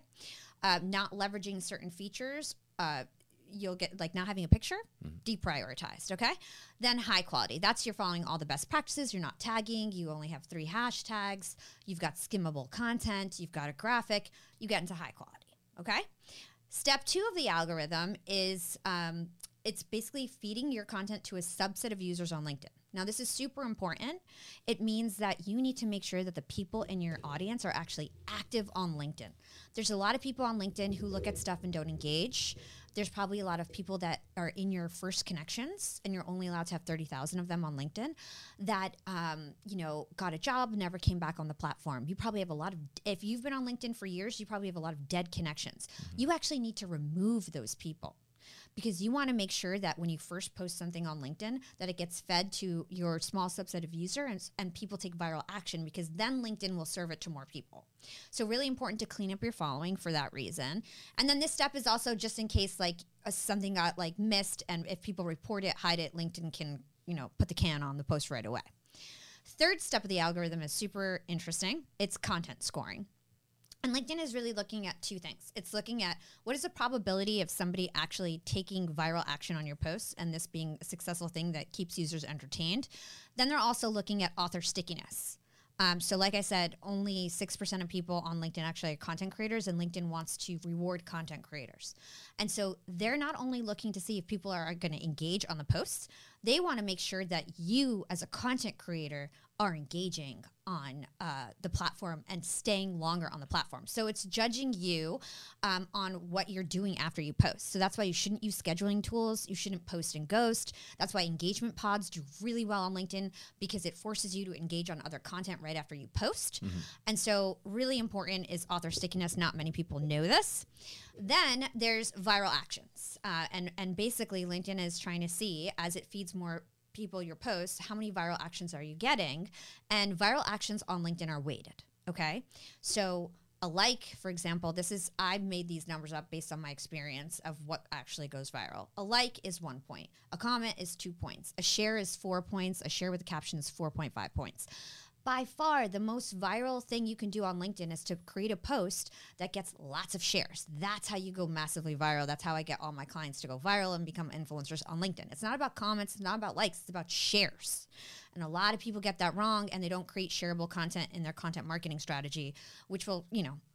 Not leveraging certain features, you'll get like not having a picture, deprioritized, okay? Then high quality. That's you're following all the best practices. You're not tagging. You only have 3 hashtags. You've got skimmable content. You've got a graphic. You get into high quality, okay? Step 2 of the algorithm is it's basically feeding your content to a subset of users on LinkedIn. Now, this is super important. It means that you need to make sure that the people in your audience are actually active on LinkedIn. There's a lot of people on LinkedIn who look at stuff and don't engage. There's probably a lot of people that are in your first connections, and you're only allowed to have 30,000 of them on LinkedIn, that, got a job, never came back on the platform. You probably have if you've been on LinkedIn for years, you probably have a lot of dead connections. You actually need to remove those people, because you want to make sure that when you first post something on LinkedIn, that it gets fed to your small subset of users and people take viral action, because then LinkedIn will serve it to more people. So really important to clean up your following for that reason. And then this step is also just in case like something got like missed, and if people report it, hide it, LinkedIn can, put the can on the post right away. Third step of the algorithm is super interesting. It's content scoring. And LinkedIn is really looking at 2 things. It's looking at what is the probability of somebody actually taking viral action on your posts, and this being a successful thing that keeps users entertained. Then they're also looking at author stickiness. So like I said, only 6% of people on LinkedIn actually are content creators, and LinkedIn wants to reward content creators. And so they're not only looking to see if people are going to engage on the posts, they want to make sure that you as a content creator are engaging on the platform and staying longer on the platform. So it's judging you on what you're doing after you post. So that's why you shouldn't use scheduling tools. You shouldn't post and ghost. That's why engagement pods do really well on LinkedIn, because it forces you to engage on other content right after you post. Mm-hmm. And so really important is author stickiness. Not many people know this. Then there's viral actions. And basically LinkedIn is trying to see, as it feeds more people your posts, how many viral actions are you getting? And viral actions on LinkedIn are weighted, okay? So a like, for example, I've made these numbers up based on my experience of what actually goes viral. A like is 1 point. A comment is 2 points. A share is 4 points. A share with a caption is 4.5 points. By far, the most viral thing you can do on LinkedIn is to create a post that gets lots of shares. That's how you go massively viral. That's how I get all my clients to go viral and become influencers on LinkedIn. It's not about comments. It's not about likes. It's about shares. And a lot of people get that wrong, and they don't create shareable content in their content marketing strategy, which will,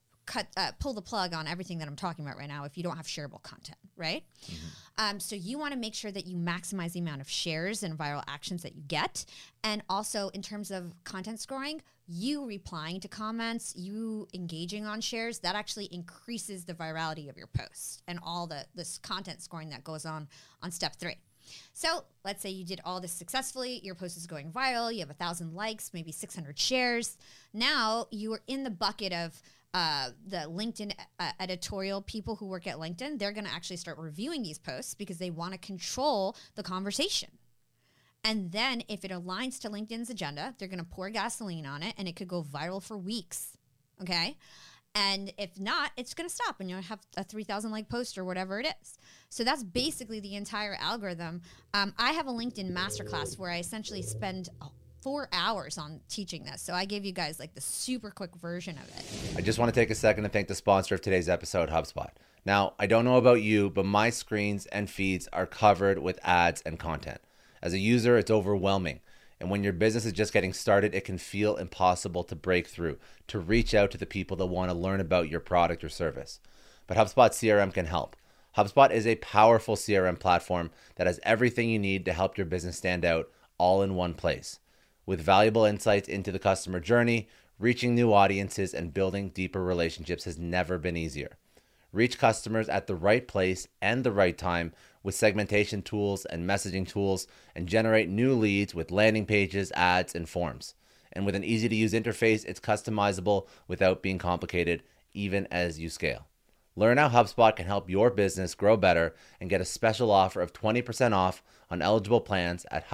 pull the plug on everything that I'm talking about right now if you don't have shareable content, right? Mm-hmm. So you want to make sure that you maximize the amount of shares and viral actions that you get. And also in terms of content scoring, you replying to comments, you engaging on shares, that actually increases the virality of your posts and all this content scoring that goes on step 3. So let's say you did all this successfully, your post is going viral, you have 1,000 likes, maybe 600 shares. Now you are in the bucket of the LinkedIn editorial people who work at LinkedIn. They're going to actually start reviewing these posts because they want to control the conversation. And then if it aligns to LinkedIn's agenda, they're going to pour gasoline on it and it could go viral for weeks. Okay. And if not, it's going to stop and you'll have a 3,000 like post or whatever it is. So that's basically the entire algorithm. I have a LinkedIn masterclass where I essentially spend 4 hours on teaching this. So I gave you guys like the super quick version of it. I just want to take a second to thank the sponsor of today's episode, HubSpot. Now, I don't know about you, but my screens and feeds are covered with ads and content. As a user, it's overwhelming. And when your business is just getting started, it can feel impossible to break through, to reach out to the people that want to learn about your product or service. But HubSpot CRM can help. HubSpot is a powerful CRM platform that has everything you need to help your business stand out all in one place. With valuable insights into the customer journey, reaching new audiences and building deeper relationships has never been easier. Reach customers at the right place and the right time with segmentation tools and messaging tools, and generate new leads with landing pages, ads, and forms. And with an easy-to-use interface, it's customizable without being complicated, even as you scale. Learn how HubSpot can help your business grow better and get a special offer of 20% off on eligible plans at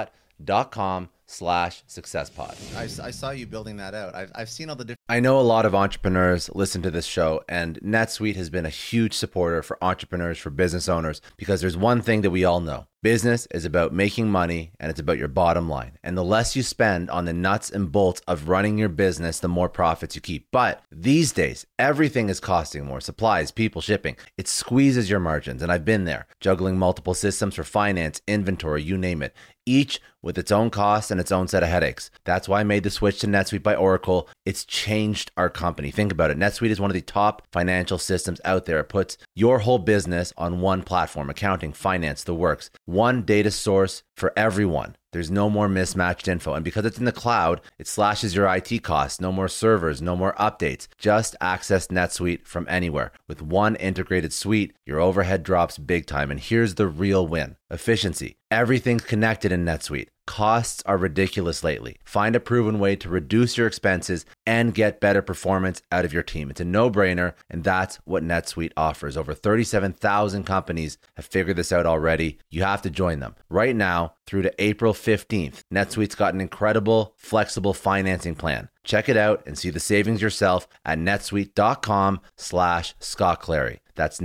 HubSpot.com/successpod. I saw you building that out. I've seen all the different. I know a lot of entrepreneurs listen to this show, and NetSuite has been a huge supporter for entrepreneurs, for business owners, because there's one thing that we all know. Business is about making money, and it's about your bottom line. And the less you spend on the nuts and bolts of running your business, the more profits you keep. But these days, everything is costing more. Supplies, people, shipping. It squeezes your margins, and I've been there, juggling multiple systems for finance, inventory, you name it, each with its own costs and its own set of headaches. That's why I made the switch to NetSuite by Oracle. It's changed our company. Think about it. NetSuite is one of the top financial systems out there. It puts your whole business on one platform, accounting, finance, the works. One data source for everyone. There's no more mismatched info. And because it's in the cloud, it slashes your IT costs. No more servers, no more updates. Just access NetSuite from anywhere. With one integrated suite, your overhead drops big time. And here's the real win. Efficiency. Everything's connected in NetSuite. Costs are ridiculous lately. Find a proven way to reduce your expenses and get better performance out of your team. It's a no-brainer, and that's what NetSuite offers. Over 37,000 companies have figured this out already. You have to join them. Right now, through to April 15th, NetSuite's got an incredible, flexible financing plan. Check it out and see the savings yourself at netsuite.com/Scott Clary. That's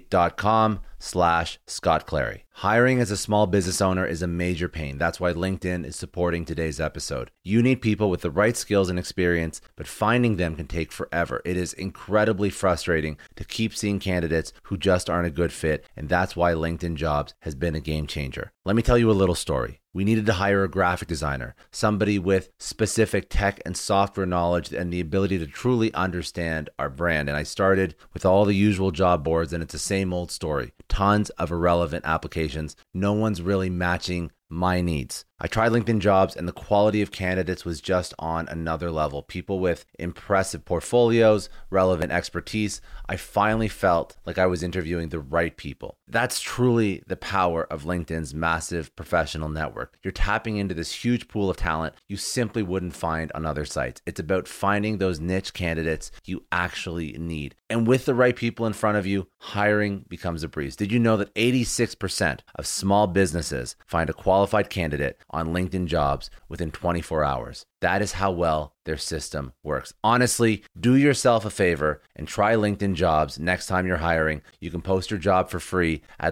netsuite.com/Scott Clary. Hiring as a small business owner is a major pain. That's why LinkedIn is supporting today's episode. You need people with the right skills and experience, but finding them can take forever. It is incredibly frustrating to keep seeing candidates who just aren't a good fit, and that's why LinkedIn Jobs has been a game changer. Let me tell you a little story. We needed to hire a graphic designer, somebody with specific tech and software knowledge and the ability to truly understand our brand. And I started with all the usual job boards, and it's the same old story. Tons of irrelevant applications. No one's really matching my needs. I tried LinkedIn Jobs, and the quality of candidates was just on another level. People with impressive portfolios, relevant expertise. I finally felt like I was interviewing the right people. That's truly the power of LinkedIn's massive professional network. You're tapping into this huge pool of talent you simply wouldn't find on other sites. It's about finding those niche candidates you actually need. And with the right people in front of you, hiring becomes a breeze. Did you know that 86% of small businesses find a qualified candidate on LinkedIn Jobs within 24 hours? That is how well their system works. Honestly, do yourself a favor and try LinkedIn Jobs next time you're hiring. You can post your job for free at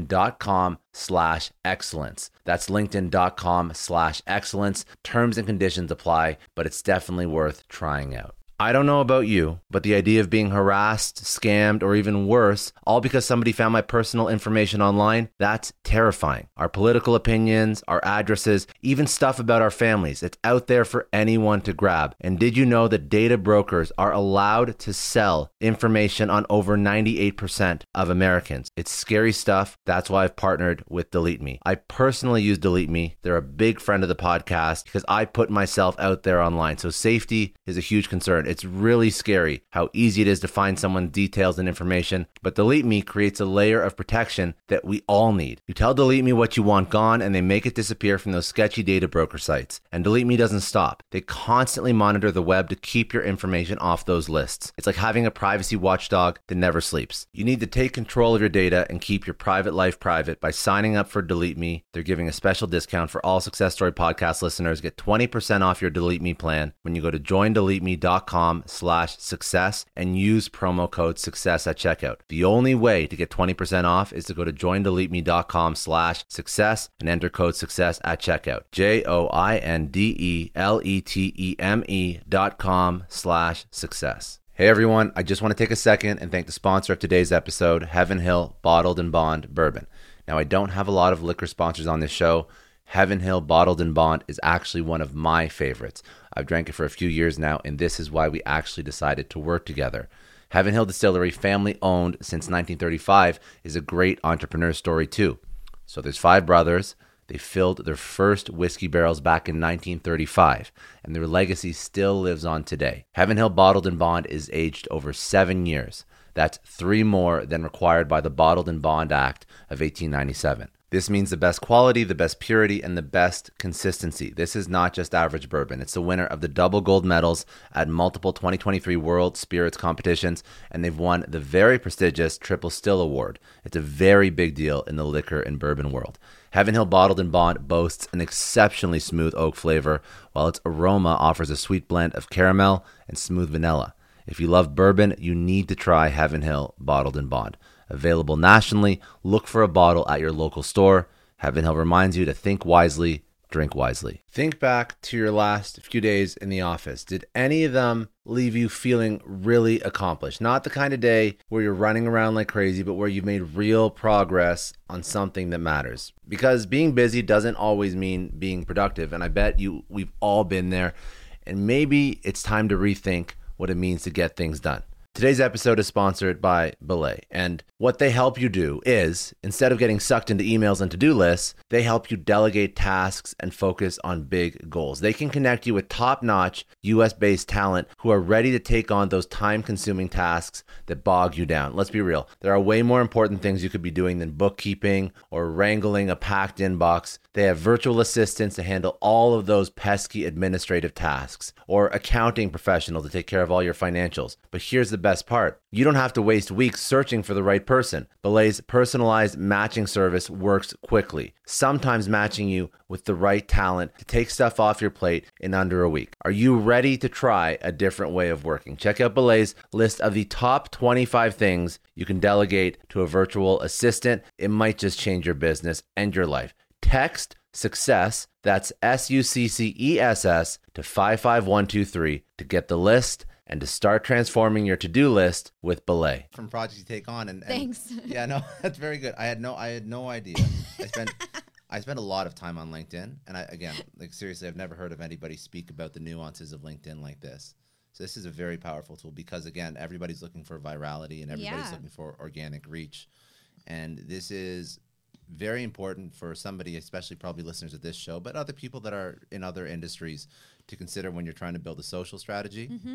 linkedin.com/excellence. That's linkedin.com/excellence. Terms and conditions apply, but it's definitely worth trying out. I don't know about you, but the idea of being harassed, scammed, or even worse, all because somebody found my personal information online, that's terrifying. Our political opinions, our addresses, even stuff about our families, it's out there for anyone to grab. And did you know that data brokers are allowed to sell information on over 98% of Americans? It's scary stuff. That's why I've partnered with Delete Me. I personally use Delete Me. They're a big friend of the podcast because I put myself out there online. So safety is a huge concern. It's really scary how easy it is to find someone's details and information, but Delete Me creates a layer of protection that we all need. You tell Delete Me what you want gone, and they make it disappear from those sketchy data broker sites. And Delete Me doesn't stop. They constantly monitor the web to keep your information off those lists. It's like having a privacy watchdog that never sleeps. You need to take control of your data and keep your private life private by signing up for Delete Me. They're giving a special discount for all Success Story podcast listeners. Get 20% off your Delete Me plan when you go to joindeleteme.com/success and use promo code success at checkout. The only way to get 20% off is to go to joindeleteme.com/success and enter code success at checkout. joindeleteme.com/success. Hey everyone, I just want to take a second and thank the sponsor of today's episode, Heaven Hill Bottled and Bond Bourbon. Now, I don't have a lot of liquor sponsors on this show. Heaven Hill Bottled and Bond is actually one of my favorites. I've drank it for a few years now, and this is why we actually decided to work together. Heaven Hill Distillery, family owned since 1935, is a great entrepreneur story too. So there's 5 brothers. They filled their first whiskey barrels back in 1935, and their legacy still lives on today. Heaven Hill Bottled and Bond is aged over 7 years. That's 3 more than required by the Bottled and Bond Act of 1897. This means the best quality, the best purity, and the best consistency. This is not just average bourbon. It's the winner of the double gold medals at multiple 2023 World Spirits competitions, and they've won the very prestigious Triple Still Award. It's a very big deal in the liquor and bourbon world. Heaven Hill Bottled and Bond boasts an exceptionally smooth oak flavor, while its aroma offers a sweet blend of caramel and smooth vanilla. If you love bourbon, you need to try Heaven Hill Bottled and Bond. Available nationally, look for a bottle at your local store. Heaven Hill reminds you to think wisely, drink wisely. Think back to your last few days in the office. Did any of them leave you feeling really accomplished? Not the kind of day where you're running around like crazy, but where you've made real progress on something that matters. Because being busy doesn't always mean being productive, and I bet we've all been there. And maybe it's time to rethink what it means to get things done. Today's episode is sponsored by Belay, and what they help you do is, instead of getting sucked into emails and to-do lists, they help you delegate tasks and focus on big goals. They can connect you with top-notch US-based talent who are ready to take on those time-consuming tasks that bog you down. Let's be real. There are way more important things you could be doing than bookkeeping or wrangling a packed inbox. They have virtual assistants to handle all of those pesky administrative tasks, or accounting professional to take care of all your financials. But here's the best part. You don't have to waste weeks searching for the right person. Belay's personalized matching service works quickly, sometimes matching you with the right talent to take stuff off your plate in under a week. Are you ready to try a different way of working? Check out Belay's list of the top 25 things you can delegate to a virtual assistant. It might just change your business and your life. Text SUCCESS, that's SUCCESS, to 55123 to get the list and to start transforming your to-do list with Belay. From projects you take on and Thanks. Yeah, no, that's very good. I had no idea. I spent a lot of time on LinkedIn, and seriously, I've never heard of anybody speak about the nuances of LinkedIn like this. So this is a very powerful tool because, again, everybody's looking for virality and everybody's looking for organic reach. And this is very important for somebody, especially probably listeners of this show, but other people that are in other industries, to consider when you're trying to build a social strategy. Mm-hmm.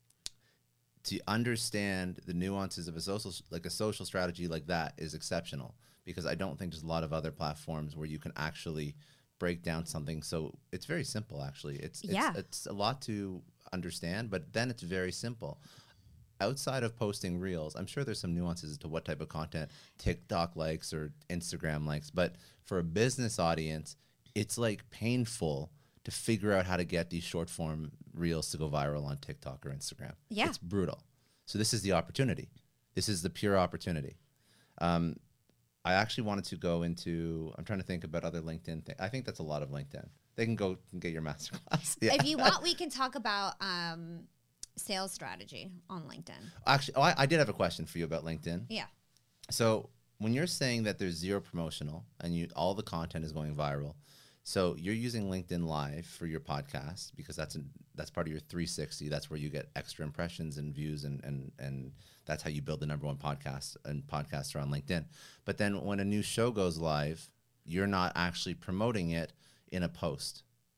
To understand the nuances of a social strategy like that is exceptional, because I don't think there's a lot of other platforms where you can actually break down something. So it's very simple, actually. It's a lot to understand, but then it's very simple. Outside of posting reels, I'm sure there's some nuances as to what type of content TikTok likes or Instagram likes, but for a business audience, it's like painful to figure out how to get these short form reels to go viral on TikTok or Instagram. Yeah. It's brutal. So this is the opportunity. This is the pure opportunity. I actually wanted to go into, I'm trying to think about other LinkedIn things. I think that's a lot of LinkedIn. They can go and get your masterclass. Yeah. If you want, we can talk about sales strategy on LinkedIn. Actually, I did have a question for you about LinkedIn. Yeah. So when you're saying that there's zero promotional and all the content is going viral, so you're using LinkedIn Live for your podcast because that's part of your 360. That's where you get extra impressions and views, and that's how you build the #1 podcast and podcaster on LinkedIn. But then when a new show goes live, you're not actually promoting it in a post.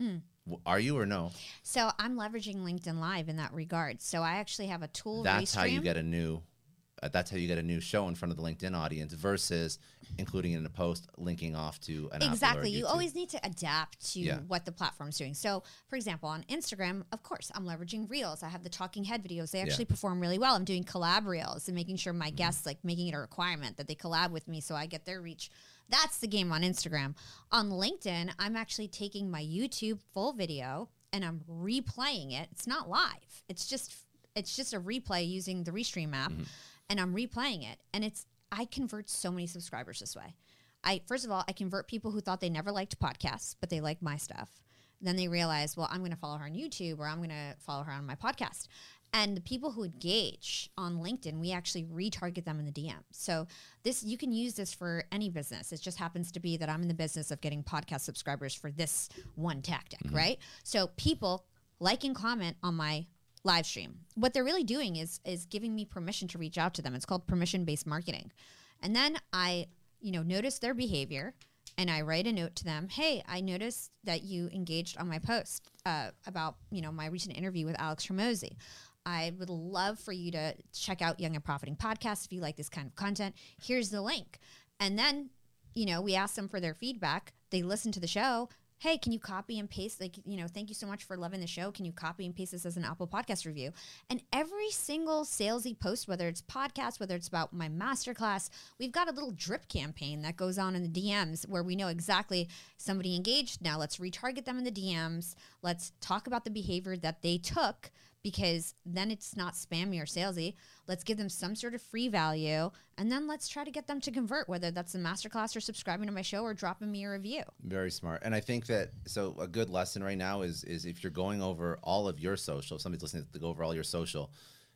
Are you or no? So I'm leveraging LinkedIn Live in that regard. So I actually have a tool. That's how you Restream. get a new. That's how you get a new show in front of the LinkedIn audience versus including it in a post, linking off to an Exactly. Apple or You YouTube. always need to adapt to Yeah. what the platform's doing. So, for example, on Instagram, of course, I'm leveraging Reels. I have the talking head videos. They actually perform really well. I'm doing collab Reels and making sure my guests, like making it a requirement that they collab with me so I get their reach. That's the game on Instagram. On LinkedIn, I'm actually taking my YouTube full video and I'm replaying it. It's not live. It's just a replay using the Restream app. And I'm replaying it. And I convert so many subscribers this way. First of all, I convert people who thought they never liked podcasts, but they like my stuff. Then they realize, well, I'm going to follow her on YouTube or I'm going to follow her on my podcast. And the people who engage on LinkedIn, we actually retarget them in the DM. So you can use this for any business. It just happens to be that I'm in the business of getting podcast subscribers for this one tactic, right? So people like and comment on my live stream. What they're really doing is giving me permission to reach out to them. It's called permission-based marketing. And then I, notice their behavior and I write a note to them. Hey, I noticed that you engaged on my post about, my recent interview with Alex Hormozi. I would love for you to check out Young and Profiting Podcast if you like this kind of content. Here's the link. And then, we ask them for their feedback. They listen to the show. Hey, can you copy and paste? Thank you so much for loving the show. Can you copy and paste this as an Apple Podcast review? And every single salesy post, whether it's podcast, whether it's about my masterclass, we've got a little drip campaign that goes on in the DMs where we know exactly somebody engaged. Now let's retarget them in the DMs. Let's talk about the behavior that they took, because then it's not spammy or salesy. Let's give them some sort of free value, and then let's try to get them to convert, whether that's the masterclass or subscribing to my show or dropping me a review. Very smart. And I think that, so a good lesson right now is if you're going over all of your social, if somebody's listening to go over all your social,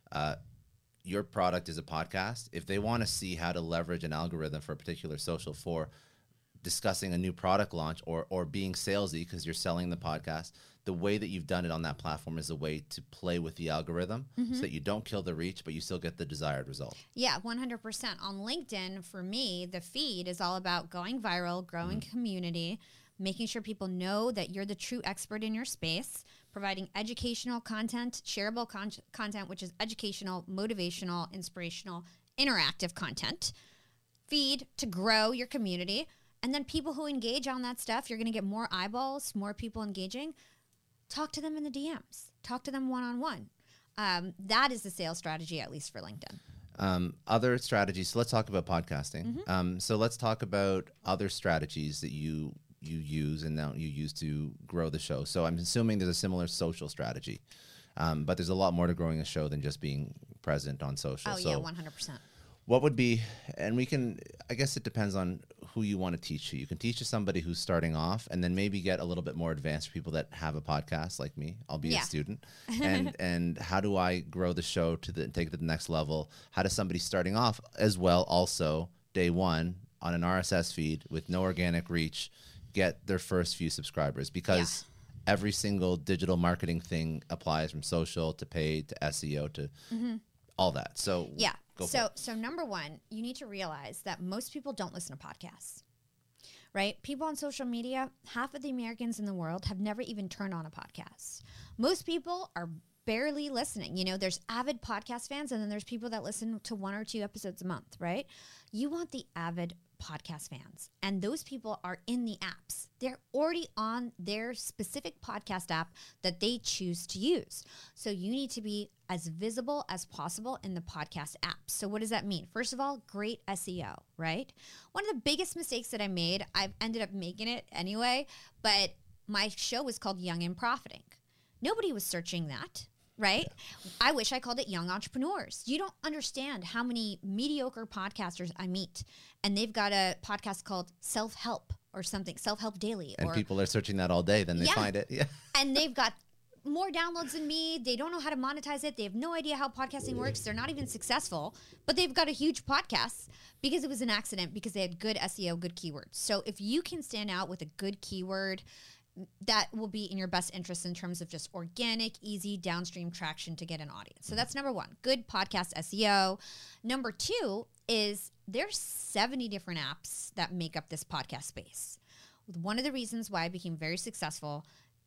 your product is a podcast. If they want to see how to leverage an algorithm for a particular social for discussing a new product launch or being salesy because you're selling the podcast, the way that you've done it on that platform is a way to play with the algorithm so that you don't kill the reach, but you still get the desired result. Yeah, 100%. On LinkedIn, for me, the feed is all about going viral, growing community, making sure people know that you're the true expert in your space, providing educational content, shareable content, which is educational, motivational, inspirational, interactive content. Feed to grow your community. And then people who engage on that stuff, you're going to get more eyeballs, more people engaging. Talk to them in the DMs. Talk to them one-on-one. That is the sales strategy, at least for LinkedIn. Other strategies. So let's talk about podcasting. So let's talk about other strategies that you use and now you use to grow the show. So I'm assuming there's a similar social strategy, but there's a lot more to growing a show than just being present on social. Oh, so yeah, 100%. what would be, and we can, I guess it depends on who you want to teach to. You can teach to somebody who's starting off and then maybe get a little bit more advanced for people that have a podcast like me. I'll be a student. And how do I grow the show take it to the next level? How does somebody starting off as well also day one on an RSS feed with no organic reach get their first few subscribers? Because every single digital marketing thing applies, from social to paid to SEO to all that. So yeah. So number one, you need to realize that most people don't listen to podcasts, right? People on social media, half of the Americans in the world have never even turned on a podcast. Most people are barely listening. There's avid podcast fans, and then there's people that listen to 1 or 2 episodes a month, right? You want the avid podcast fans, and those people are in the apps. They're already on their specific podcast app that they choose to use. So you need to be as visible as possible in the podcast apps. So what does that mean? First of all, great SEO, right? One of the biggest mistakes that I made, I've ended up making it anyway, but my show was called Young and Profiting. Nobody was searching that. Right? I wish I called it Young Entrepreneurs. You don't understand how many mediocre podcasters I meet, and they've got a podcast called Self-Help or something, Self-Help Daily. And people are searching that all day, then they find it. Yeah. And they've got more downloads than me. They don't know how to monetize it. They have no idea how podcasting works. They're not even successful, but they've got a huge podcast because it was an accident, because they had good SEO, good keywords. So if you can stand out with a good keyword, that will be in your best interest in terms of just organic, easy downstream traction to get an audience. So that's number one, good podcast SEO. Number two is there's 70 different apps that make up this podcast space. One of the reasons why I became very successful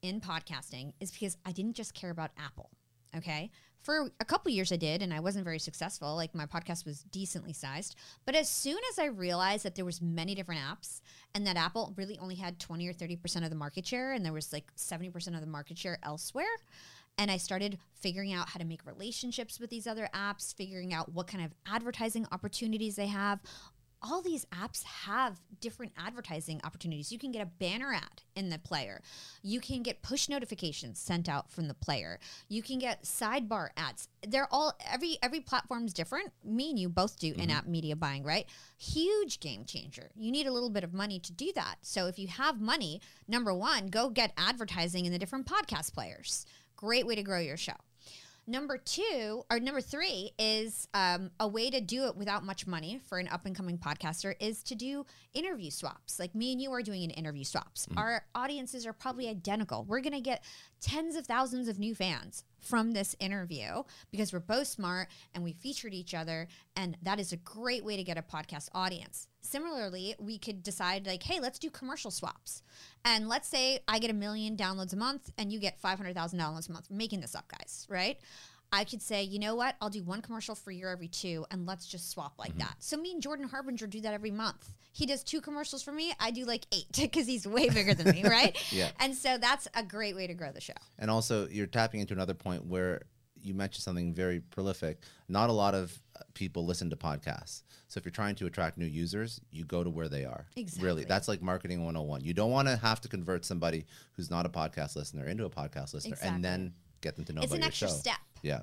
in podcasting is because I didn't just care about Apple. Okay. For a couple years I did, and I wasn't very successful. Like my podcast was decently sized. But as soon as I realized that there was many different apps and that Apple really only had 20 or 30% of the market share and there was like 70% of the market share elsewhere, and I started figuring out how to make relationships with these other apps, figuring out what kind of advertising opportunities they have. All these apps have different advertising opportunities. You can get a banner ad in the player. You can get push notifications sent out from the player. You can get sidebar ads. They're all, every platform's different. Me and you both do in-app media buying, right? Huge game changer. You need a little bit of money to do that. So if you have money, number one, go get advertising in the different podcast players. Great way to grow your show. Number three is a way to do it without much money for an up-and-coming podcaster is to do interview swaps. Like me and you are doing an interview swaps. Our audiences are probably identical. We're going to get tens of thousands of new fans from this interview because we're both smart and we featured each other, and that is a great way to get a podcast audience. Similarly, we could decide like, hey, let's do commercial swaps. And let's say I get 1 million downloads a month and you get 500,000 downloads a month. I'm making this up, guys, right? I could say, you know what? I'll do one commercial for you every 2, and let's just swap like that. So me and Jordan Harbinger do that every month. He does 2 commercials for me. I do like 8 because he's way bigger than me, right? Yeah. And so that's a great way to grow the show. And also, you're tapping into another point where you mentioned something very prolific. Not a lot of people listen to podcasts. So if you're trying to attract new users, you go to where they are. Exactly. Really, that's like marketing 101. You don't want to have to convert somebody who's not a podcast listener into a podcast listener and then get them to know about your show. It's an extra step. Yeah.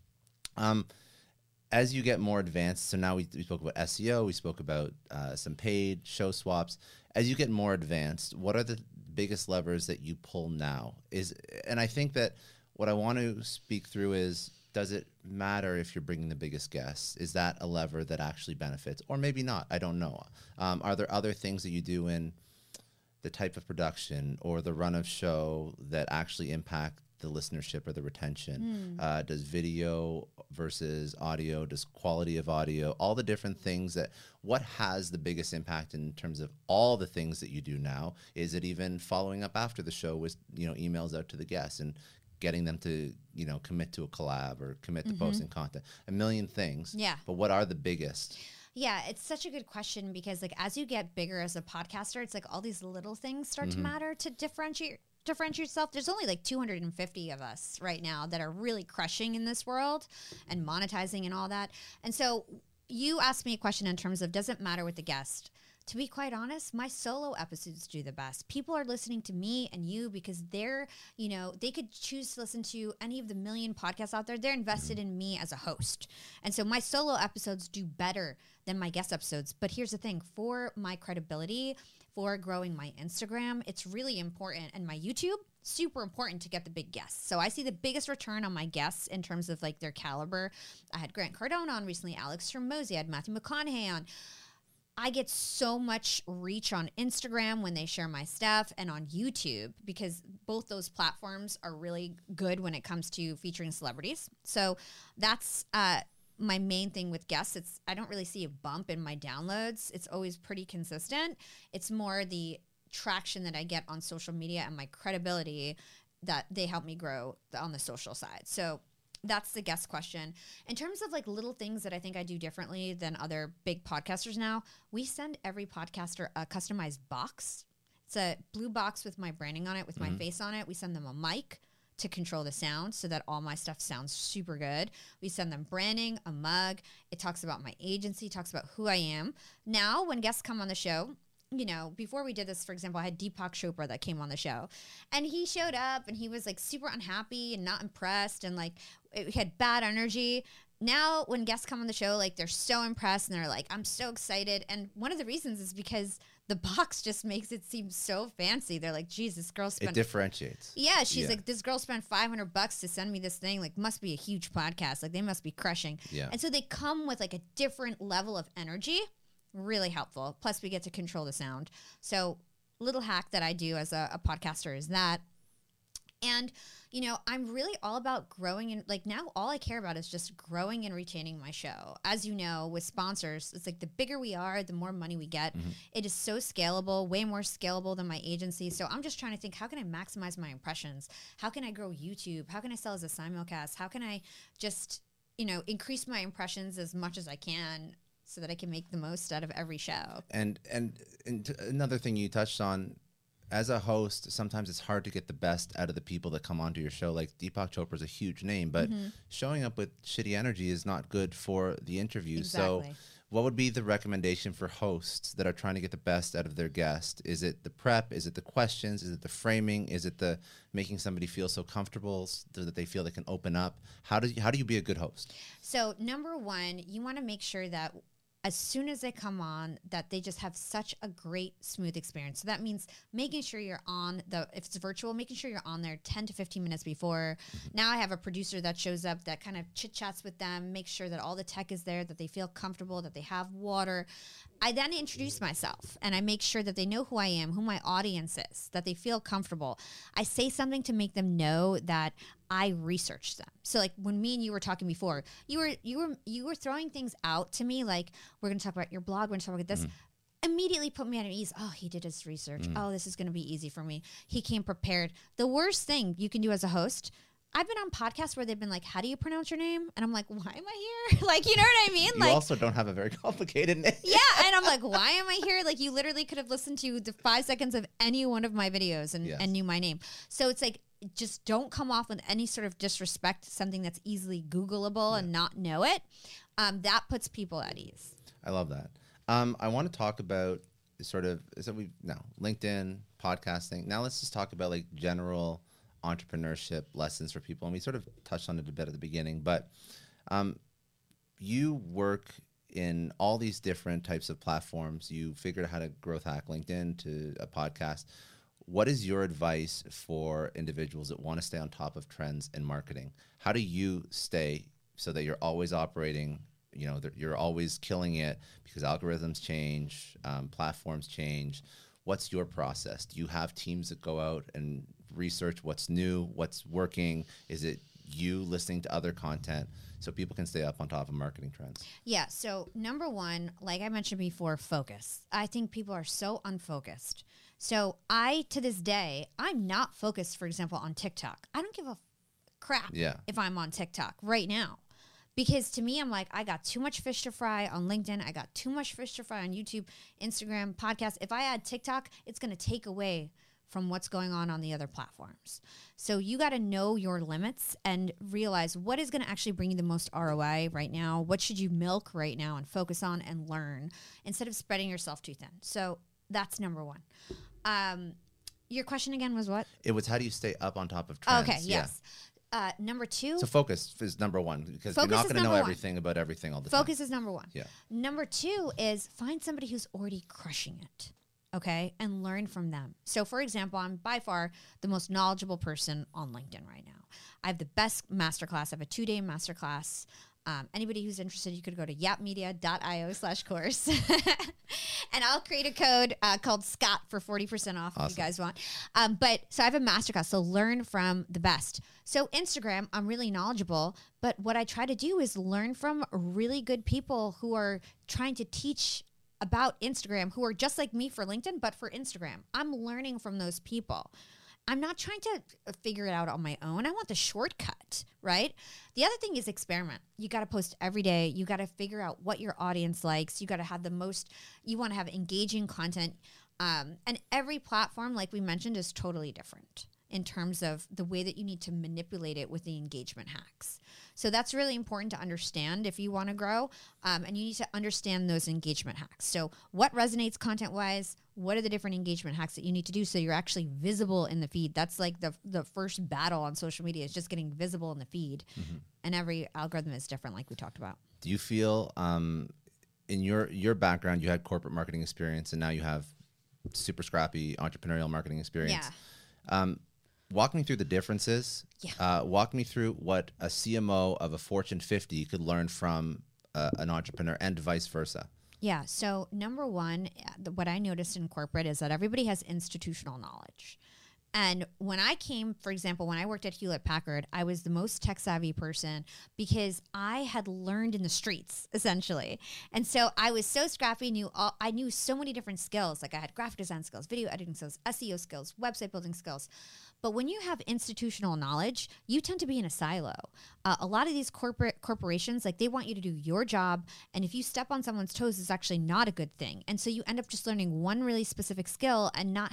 As you get more advanced, so now we spoke about SEO, we spoke about some paid show swaps. As you get more advanced, what are the biggest levers that you pull now? And I think that what I want to speak through is, does it matter if you're bringing the biggest guests? Is that a lever that actually benefits? Or maybe not, I don't know. Are there other things that you do in the type of production or the run of show that actually impact the listenership or the retention? Does video versus audio, does quality of audio, all the different things what has the biggest impact in terms of all the things that you do now? Is it even following up after the show with, emails out to the guests and getting them to, commit to a collab or commit to posting content? A million things. Yeah. But what are the biggest? Yeah, it's such a good question because as you get bigger as a podcaster, it's all these little things start to matter to differentiate yourself. There's only 250 of us right now that are really crushing in this world and monetizing and all that. And so you asked me a question in terms of, does it matter with the guest? To be quite honest, my solo episodes do the best. People are listening to me and you because they're, they could choose to listen to any of the million podcasts out there. They're invested in me as a host. And so my solo episodes do better than my guest episodes. But here's the thing, for my credibility, for growing my Instagram, it's really important. And my YouTube, super important to get the big guests. So I see the biggest return on my guests in terms of their caliber. I had Grant Cardone on recently, Alex Hormozi, I had Matthew McConaughey on. I get so much reach on Instagram when they share my stuff and on YouTube because both those platforms are really good when it comes to featuring celebrities. So that's my main thing with guests. I don't really see a bump in my downloads. It's always pretty consistent. It's more the traction that I get on social media and my credibility that they help me grow on the social side. So that's the guest question. In terms of little things that I think I do differently than other big podcasters now, we send every podcaster a customized box. It's a blue box with my branding on it, with my face on it. We send them a mic to control the sound so that all my stuff sounds super good. We send them branding, a mug. It talks about my agency, talks about who I am. Now, when guests come on the show, before we did this, for example, I had Deepak Chopra that came on the show, and he showed up and he was super unhappy and not impressed and he had bad energy. Now when guests come on the show, they're so impressed and they're I'm so excited. And one of the reasons is because the box just makes it seem so fancy. They're geez, this girl spent... It differentiates. Yeah, she's this girl spent $500 to send me this thing. Must be a huge podcast. They must be crushing. Yeah. And so they come with a different level of energy. Really helpful. Plus, we get to control the sound. So, little hack that I do as a podcaster is that And, you know, I'm really all about growing, and like now all I care about is just growing and retaining my show. As you know, with sponsors, it's like the bigger we are, the more money we get. It is so scalable, way more scalable than my agency. So I'm just trying to think, how can I maximize my impressions? How can I grow YouTube? How can I sell as a simulcast? How can I just, you know, increase my impressions as much as I can so that I can make the most out of every show? And another thing you touched on, as a host, sometimes it's hard to get the best out of the people that come onto your show. Like Deepak Chopra is a huge name, but showing up with shitty energy is not good for the interview. Exactly. So what would be the recommendation for hosts that are trying to get the best out of their guest? Is it the prep? Is it the questions? Is it the framing? Is it the making somebody feel so comfortable so that they feel they can open up? How do you be a good host? So number one, you want to make sure that as soon as they come on, that they just have such a great, smooth experience. So that means making sure you're on if it's virtual, making sure you're on there 10 to 15 minutes before. Now I have a producer that shows up that kind of chit chats with them, make sure that all the tech is there, that they feel comfortable, that they have water. I then introduce myself and I make sure that they know who I am, who my audience is, that they feel comfortable. I say something to make them know that I researched them. So like when me and you were talking before, you were throwing things out to me like, we're going to talk about your blog, we're going to talk about this. Immediately put me at ease. Oh, he did his research. Oh, this is going to be easy for me. He came prepared. The worst thing you can do as a host, I've been on podcasts where they've been like, how do you pronounce your name? And I'm like, why am I here? Like, you know what I mean? You like, also don't have a very complicated name. yeah. And I'm like, why am I here? Like, you literally could have listened to the 5 seconds of any one of my videos and knew my name. So it's like, just don't come off with any sort of disrespect, something that's easily Googleable and not know it. That puts people at ease. I love that. I want to talk about LinkedIn, podcasting. Now let's just talk about like general entrepreneurship lessons for people. And we sort of touched on it a bit at the beginning, but you work in all these different types of platforms. You figured out how to growth hack LinkedIn to a podcast. What is your advice for individuals that want to stay on top of trends in marketing? How do you stay so that you're always operating, you know, that you're always killing it because algorithms change, platforms change? What's your process? Do you have teams that go out and research what's new, what's working? Is it you listening to other content so people can stay up on top of marketing trends? Yeah. So number one, like I mentioned before, focus. I think people are so unfocused. So to this day, I'm not focused, for example, on TikTok. I don't give a crap if I'm on TikTok right now. Because to me, I'm like, I got too much fish to fry on LinkedIn. I got too much fish to fry on YouTube, Instagram, podcast. If I add TikTok, it's going to take away from what's going on the other platforms. So you got to know your limits and realize what is going to actually bring you the most ROI right now. What should you milk right now and focus on and learn instead of spreading yourself too thin? So that's number one. Your question again was what? It was, how do you stay up on top of trends? Okay, yes. Number two. So focus is number one, because you're not going to know everything about everything all the time. Focus is number one. Yeah. Number two is find somebody who's already crushing it. Okay. And learn from them. So for example, I'm by far the most knowledgeable person on LinkedIn right now. I have the best masterclass. I have a 2-day masterclass. Anybody who's interested, you could go to yapmedia.io/course and I'll create a code called Scott for 40% off if you guys want. So I have a masterclass, so learn from the best. So Instagram, I'm really knowledgeable, but what I try to do is learn from really good people who are trying to teach about Instagram, who are just like me for LinkedIn, but for Instagram. I'm learning from those people. I'm not trying to figure it out on my own. I want the shortcut, right? The other thing is experiment. You got to post every day. You got to figure out what your audience likes. You got to have you want to have engaging content. And every platform, like we mentioned, is totally different in terms of the way that you need to manipulate it with the engagement hacks. So that's really important to understand if you want to grow. And you need to understand those engagement hacks. So what resonates content-wise? What are the different engagement hacks that you need to do so you're actually visible in the feed? That's like the first battle on social media, is just getting visible in the feed. Mm-hmm. And every algorithm is different, like we talked about. Do you feel in your background, you had corporate marketing experience, and now you have super scrappy entrepreneurial marketing experience? Yeah. Walk me through the differences. Yeah. Walk me through what a CMO of a Fortune 50 could learn from an entrepreneur, and vice versa. Yeah. So number one, what I noticed in corporate is that everybody has institutional knowledge. And when I came, for example, when I worked at Hewlett Packard, I was the most tech savvy person because I had learned in the streets, essentially. And so I was so scrappy, I knew so many different skills. Like I had graphic design skills, video editing skills, SEO skills, website building skills. But when you have institutional knowledge, you tend to be in a silo. A lot of these corporations, like they want you to do your job. And if you step on someone's toes, it's actually not a good thing. And so you end up just learning one really specific skill and not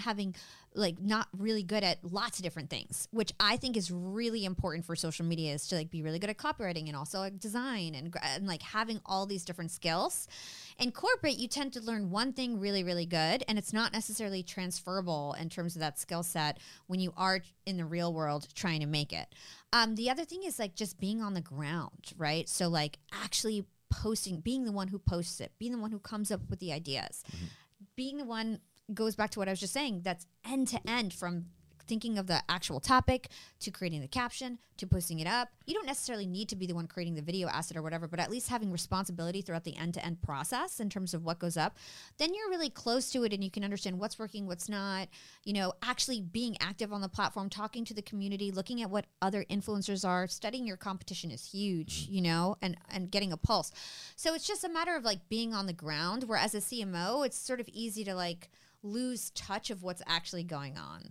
really good at lots of different things, which I think is really important for social media, is to like be really good at copywriting and also like design and like having all these different skills. In corporate, you tend to learn one thing really, really good, and it's not necessarily transferable in terms of that skill set when you are in the real world trying to make it. The other thing is like just being on the ground, right? So like actually posting, being the one who posts it, being the one who comes up with the ideas, being the one, goes back to what I was just saying, that's end to end, from thinking of the actual topic to creating the caption to posting it up. You don't necessarily need to be the one creating the video asset or whatever, but at least having responsibility throughout the end-to-end process in terms of what goes up, then you're really close to it and you can understand what's working, what's not, actually being active on the platform, talking to the community, looking at what other influencers are, studying your competition is huge, and getting a pulse. So it's just a matter of like being on the ground, where as a CMO, it's sort of easy to like lose touch of what's actually going on.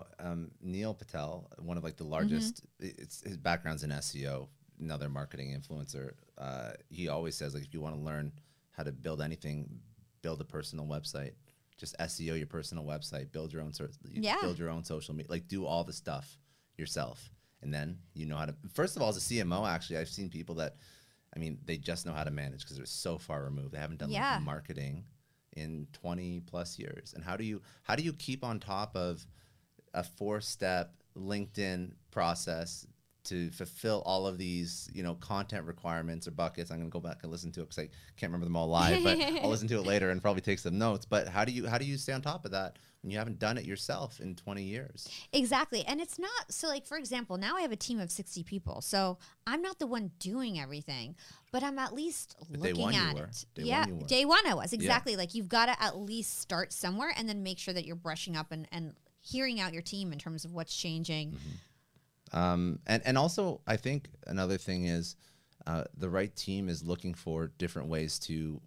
Neil Patel, one of like the largest, his background's in SEO, another marketing influencer. He always says, like, if you want to learn how to build anything, build a personal website. Just SEO your personal website, build your own build your own social media, like do all the stuff yourself. And then you know how to, first of all, as a CMO, actually, I've seen people that, they just know how to manage because they're so far removed. They haven't done like marketing in 20 plus years. And how do you keep on top of a 4-step LinkedIn process to fulfill all of these, content requirements or buckets? I'm going to go back and listen to it because I can't remember them all live, but I'll listen to it later and probably take some notes. But how do you stay on top of that when you haven't done it yourself in 20 years? Exactly. And it's not, so like, for example, now I have a team of 60 people. So I'm not the one doing everything, but I'm at least looking at it. Day one I was. Exactly. Like you've got to at least start somewhere and then make sure that you're brushing up and hearing out your team in terms of what's changing. And also, I think another thing is the right team is looking for different ways to,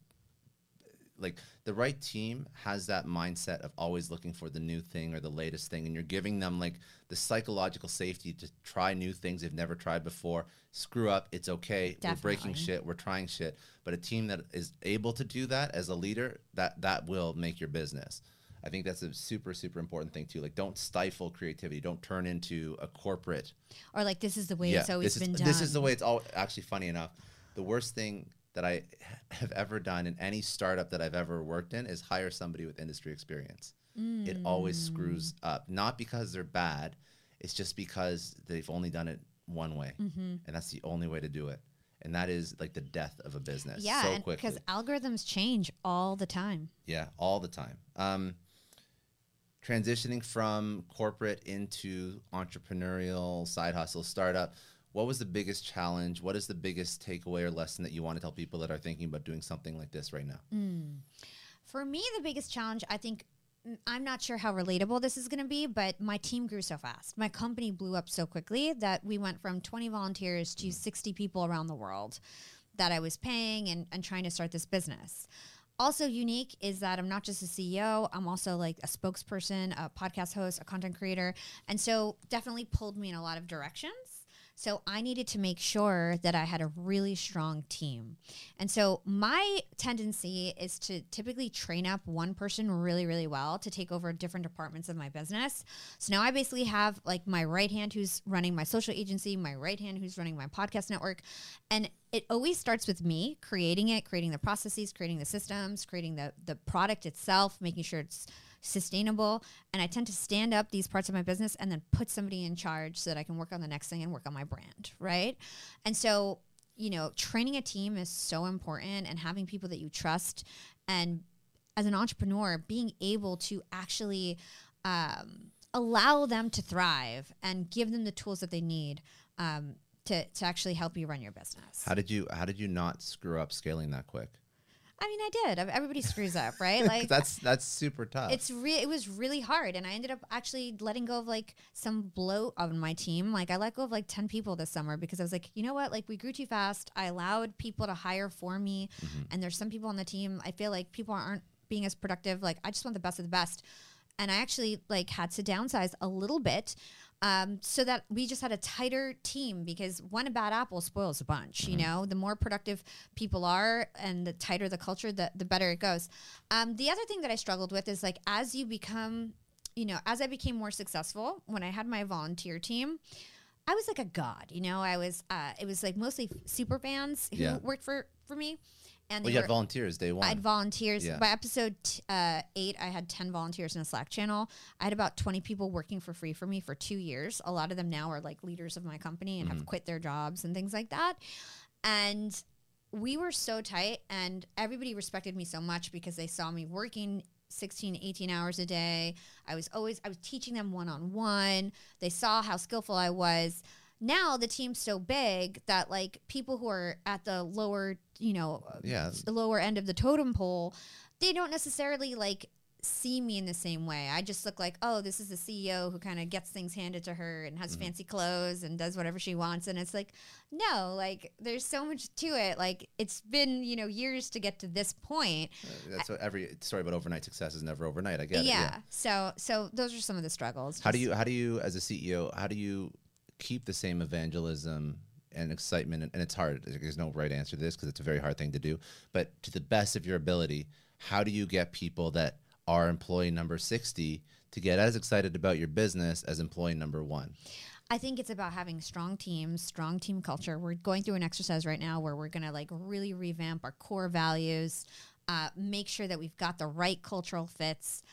like, the right team has that mindset of always looking for the new thing or the latest thing, and you're giving them like the psychological safety to try new things they've never tried before. Screw up, it's okay. Definitely. We're breaking shit, we're trying shit. But a team that is able to do that as a leader, that will make your business. I think that's a super, super important thing too. Like, don't stifle creativity. Don't turn into a corporate. Or like, this is the way it's always been done. This is the way it's all. Actually, funny enough, the worst thing that I have ever done in any startup that I've ever worked in is hire somebody with industry experience. It always screws up. Not because they're bad. It's just because they've only done it one way. And that's the only way to do it. And that is like the death of a business. Yeah, so quickly. Because algorithms change all the time. Yeah, all the time. Transitioning from corporate into entrepreneurial side hustle startup, what was the biggest challenge? What is the biggest takeaway or lesson that you want to tell people that are thinking about doing something like this right now? For me, the biggest challenge, I think, I'm not sure how relatable this is going to be, but my team grew so fast. My company blew up so quickly that we went from 20 volunteers to 60 people around the world that I was paying and trying to start this business. Also unique is that I'm not just a CEO, I'm also like a spokesperson, a podcast host, a content creator. And so definitely pulled me in a lot of directions. So I needed to make sure that I had a really strong team. And so my tendency is to typically train up one person really, really well to take over different departments of my business. So now I basically have like my right hand who's running my social agency, my right hand who's running my podcast network. And it always starts with me creating it, creating the processes, creating the systems, creating the product itself, making sure it's sustainable. And I tend to stand up these parts of my business and then put somebody in charge so that I can work on the next thing and work on my brand, right? And so, training a team is so important, and having people that you trust, and as an entrepreneur, being able to actually allow them to thrive and give them the tools that they need to actually help you run your business. How did you not screw up scaling that quick? I mean, I did. Everybody screws up, right? 'Cause that's super tough. It was really hard, and I ended up actually letting go of like some bloat on my team. Like I let go of like 10 people this summer because I was like, you know what? Like we grew too fast. I allowed people to hire for me, and there's some people on the team. I feel like people aren't being as productive. Like I just want the best of the best, and I actually like had to downsize a little bit. So that we just had a tighter team because one bad apple spoils a bunch, you know, the more productive people are and the tighter the culture, the better it goes. The other thing that I struggled with is like, as you become, you know, as I became more successful, when I had my volunteer team, I was like a god, you know, it was like mostly super fans who worked for me. And you had volunteers day one. I had volunteers. Yeah. By episode 8, I had 10 volunteers in a Slack channel. I had about 20 people working for free for me for 2 years. A lot of them now are like leaders of my company and have quit their jobs and things like that. And we were so tight, and everybody respected me so much because they saw me working 16, 18 hours a day. I was teaching them one-on-one. They saw how skillful I was. Now the team's so big that like people who are at the lower, you know, the lower end of the totem pole, they don't necessarily like see me in the same way. I just look like, oh, this is the CEO who kind of gets things handed to her and has fancy clothes and does whatever she wants. And it's like, no, like there's so much to it. Like it's been, you know, years to get to this point. That's what every story about overnight success is never overnight. I get it. Yeah. So those are some of the struggles. How do you, as a CEO, how do you keep the same evangelism and excitement? And it's hard. There's no right answer to this because it's a very hard thing to do. But to the best of your ability, how do you get people that are employee number 60 to get as excited about your business as employee number 1? I think it's about having strong teams, strong team culture. We're going through an exercise right now where we're going to like really revamp our core values, make sure that we've got the right cultural fits,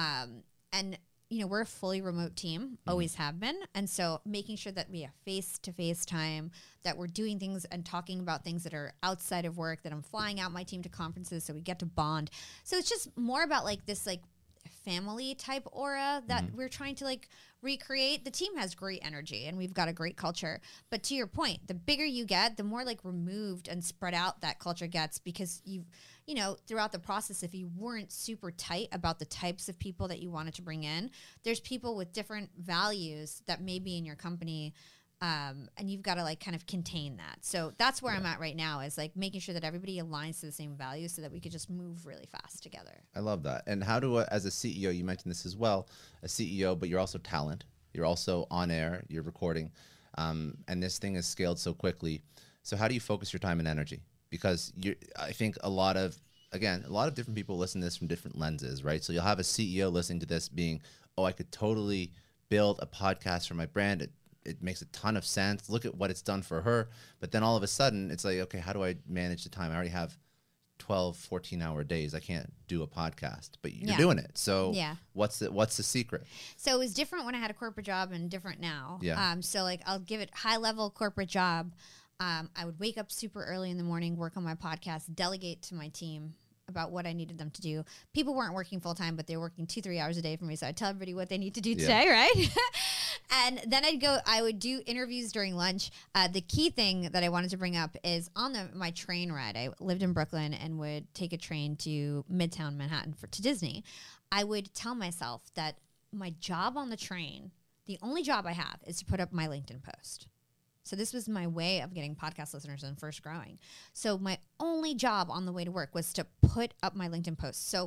and you know, we're a fully remote team, always have been. And so making sure that we have face-to-face time, that we're doing things and talking about things that are outside of work, that I'm flying out my team to conferences so we get to bond. So it's just more about like this like family type aura that we're trying to like recreate. The team has great energy and we've got a great culture. But to your point, the bigger you get, the more like removed and spread out that culture gets, because you know, throughout the process, if you weren't super tight about the types of people that you wanted to bring in, there's people with different values that may be in your company, and you've got to like kind of contain that. So that's where I'm at right now, is like making sure that everybody aligns to the same values so that we could just move really fast together. I love that. And how do, as a CEO, you mentioned this as well, a CEO, but you're also talent. You're also on air, you're recording, and this thing has scaled so quickly. So how do you focus your time and energy? Because I think a lot of different people listen to this from different lenses, right? So you'll have a CEO listening to this being, oh, I could totally build a podcast for my brand. It makes a ton of sense. Look at what it's done for her. But then all of a sudden, it's like, okay, how do I manage the time? I already have 12, 14-hour days. I can't do a podcast, but you're doing it. So what's the secret? So it was different when I had a corporate job and different now. Yeah. So like I'll give it high-level corporate job. I would wake up super early in the morning, work on my podcast, delegate to my team about what I needed them to do. People weren't working full time, but they were working 2-3 hours a day for me. So I'd tell everybody what they need to do today, right? And then I would do interviews during lunch. The key thing that I wanted to bring up is on my train ride. I lived in Brooklyn and would take a train to Midtown Manhattan to Disney. I would tell myself that my job on the train, the only job I have, is to put up my LinkedIn post. So this was my way of getting podcast listeners and first growing. So my only job on the way to work was to put up my LinkedIn posts. So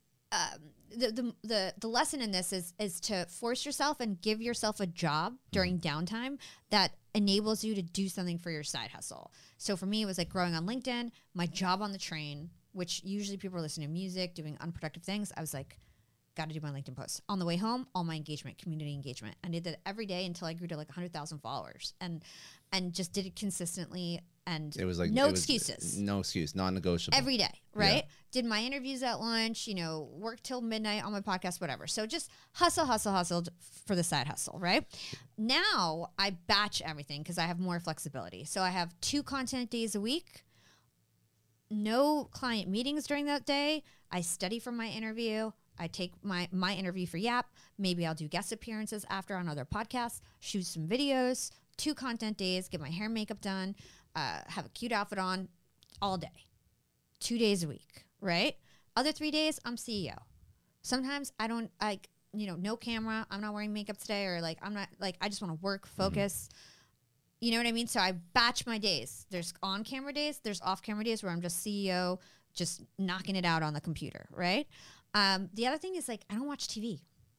the lesson in this is to force yourself and give yourself a job during downtime that enables you to do something for your side hustle. So for me, it was like growing on LinkedIn, my job on the train, which usually people are listening to music, doing unproductive things. I was like, got to do my LinkedIn posts. On the way home, all my engagement, community engagement. I did that every day until I grew to like 100,000 followers, and just did it consistently. And it was like no excuses, no excuse, non-negotiable. Every day, right? Yeah. Did my interviews at lunch, work till midnight on my podcast, whatever. So just hustled for the side hustle, right? Now I batch everything because I have more flexibility. So I have 2 content days a week, no client meetings during that day. I study for my interview. I take my interview for Yap. Maybe I'll do guest appearances after on other podcasts, shoot some videos, 2 content days, get my hair and makeup done, have a cute outfit on all day, 2 days a week, right? Other 3 days, I'm CEO. Sometimes I don't like, no camera. I'm not wearing makeup today, or like, I'm not like, I just want to work, focus. You know what I mean? So I batch my days. There's on camera days, there's off camera days where I'm just CEO, just knocking it out on the computer, right? The other thing is like, I don't watch TV.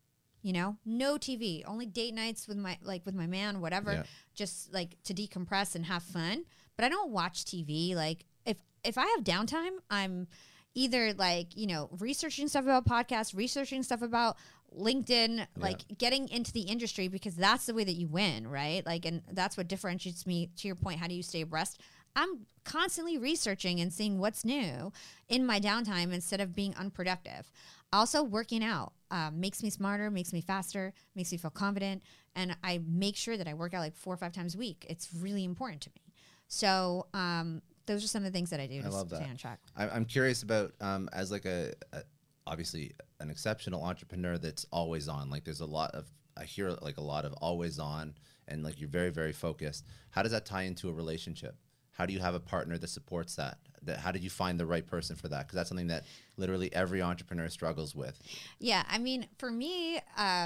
No TV, only date nights with my man, whatever, just like to decompress and have fun. But I don't watch TV. Like if I have downtime, I'm either like, researching stuff about podcasts, researching stuff about LinkedIn, like getting into the industry, because that's the way that you win, right? Like, and that's what differentiates me. To your point, how do you stay abreast? I'm constantly researching and seeing what's new in my downtime instead of being unproductive. Also, working out makes me smarter, makes me faster, makes me feel confident. And I make sure that I work out like 4 or 5 times a week. It's really important to me. So those are some of the things that I do to stay on track. I'm curious about, as like obviously an exceptional entrepreneur that's always on. Like there's I hear like a lot of always on, and like you're very, very focused. How does that tie into a relationship? How do you have a partner that supports that? How did you find the right person for that? Because that's something that literally every entrepreneur struggles with. Yeah, I mean, for me,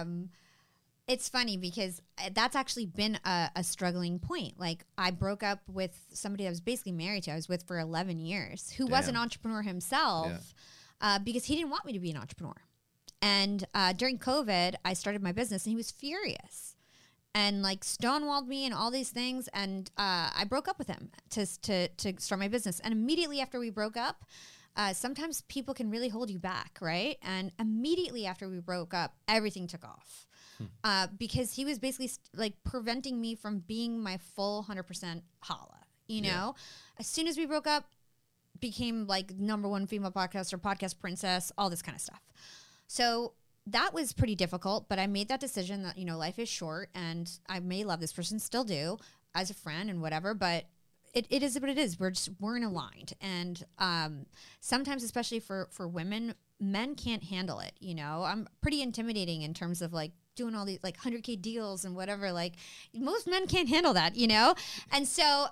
it's funny because that's actually been a struggling point. Like I broke up with somebody I was basically married to. I was with for 11 years, who was an entrepreneur himself, because he didn't want me to be an entrepreneur. And during COVID, I started my business, and he was furious and like stonewalled me and all these things. And I broke up with him to start my business. And immediately after we broke up, sometimes people can really hold you back, right? And immediately after we broke up, everything took off because he was basically like preventing me from being my full 100% Hala. As soon as we broke up, became like #1 female podcaster, podcast princess, all this kind of stuff. So that was pretty difficult, but I made that decision that, life is short, and I may love this person, still do, as a friend and whatever, but it is what it is. We're aligned. And sometimes, especially for women, men can't handle it. I'm pretty intimidating in terms of like doing all these like 100K deals and whatever. Like most men can't handle that, And so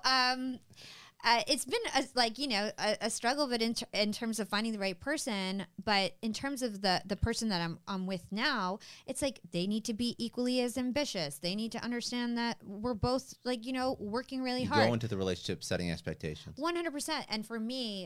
it's been a struggle, but in terms of finding the right person. But in terms of the person that I'm with now, it's like they need to be equally as ambitious. They need to understand that we're both like, working really hard. Go into the relationship setting expectations. 100%. And for me,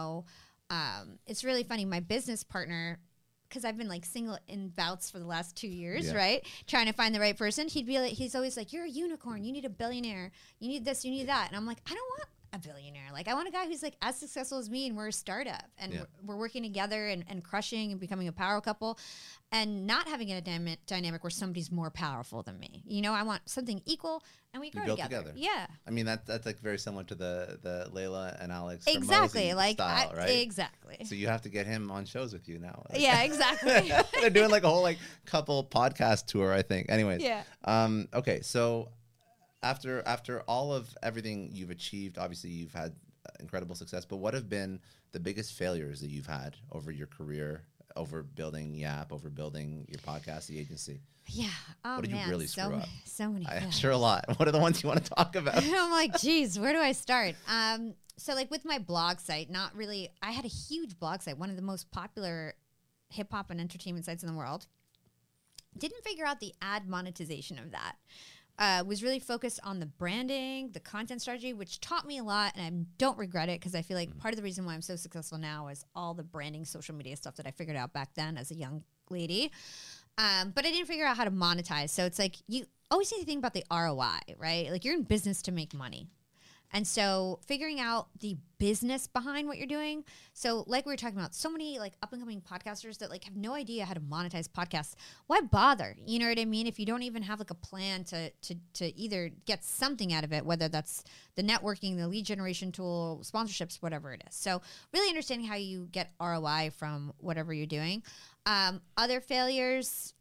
it's really funny. My business partner, because I've been like single in bouts for the last 2 years, right? Trying to find the right person. He's always like, you're a unicorn. You need a billionaire. You need this, you need that. And I'm like, I don't want a billionaire. Like I want a guy who's like as successful as me, and we're a startup, and we're working together and crushing and becoming a power couple, and not having a dynamic where somebody's more powerful than me. I want something equal, and we grow together. Yeah. I mean that's like very similar to the Layla and Alex exactly like style, right? Exactly. So you have to get him on shows with you now. Like, yeah, exactly. They're doing like a whole like couple podcast tour, I think. Anyways. Yeah. Okay, so after all of everything you've achieved, obviously you've had incredible success, but what have been the biggest failures that you've had over your career, over building Yap, over building your podcast, the agency? Yeah. Oh, what did you really screw up? So many. I'm sure a lot. What are the ones you want to talk about? I'm like, geez, where do I start? So like with my blog site, not really. I had a huge blog site, one of the most popular hip hop and entertainment sites in the world. Didn't figure out the ad monetization of that. Was really focused on the branding, the content strategy, which taught me a lot, and I don't regret it because I feel like part of the reason why I'm so successful now is all the branding, social media stuff that I figured out back then as a young lady. But I didn't figure out how to monetize. So it's like you always need to think about the ROI, right? Like you're in business to make money. And so figuring out the business behind what you're doing. So like we were talking about, so many like up and coming podcasters that like have no idea how to monetize podcasts. Why bother? You know what I mean? If you don't even have like a plan to either get something out of it, whether that's the networking, the lead generation tool, sponsorships, whatever it is. So really understanding how you get ROI from whatever you're doing. Other failures,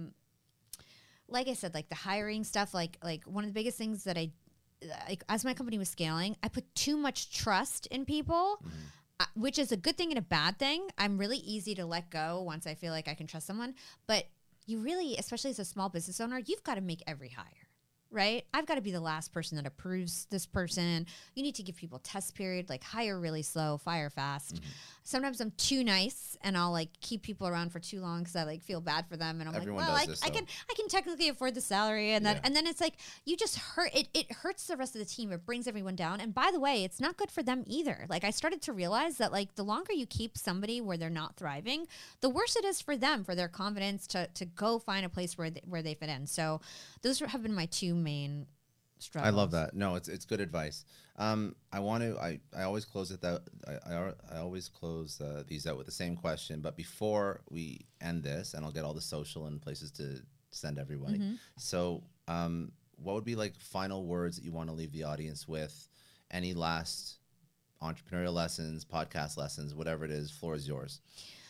like I said, like the hiring stuff, like one of the biggest things that as my company was scaling, I put too much trust in people, which is a good thing and a bad thing. I'm really easy to let go once I feel like I can trust someone. But you really, especially as a small business owner, you've got to make every hire. right? I've got to be the last person that approves this person. You need to give people test period, like hire really slow, fire fast. Mm-hmm. Sometimes I'm too nice and I'll like keep people around for too long because I like feel bad for them. And I'm Everyone like, well, does this, I though. can technically afford the salary. And Yeah. then it's like, you just hurt it. It hurts the rest of the team. It brings everyone down. And by the way, it's not good for them either. Like I started to realize that like the longer you keep somebody where they're not thriving, the worse it is for them, for their confidence to go find a place where they fit in. So those have been my two main struggles. I love that. No, it's good advice. I always close it that I always close these out with the same question. But before we end this, and I'll get all the social and places to send everybody. Mm-hmm. So, what would be like final words that you want to leave the audience with? Any last entrepreneurial lessons, podcast lessons, whatever it is, floor is yours.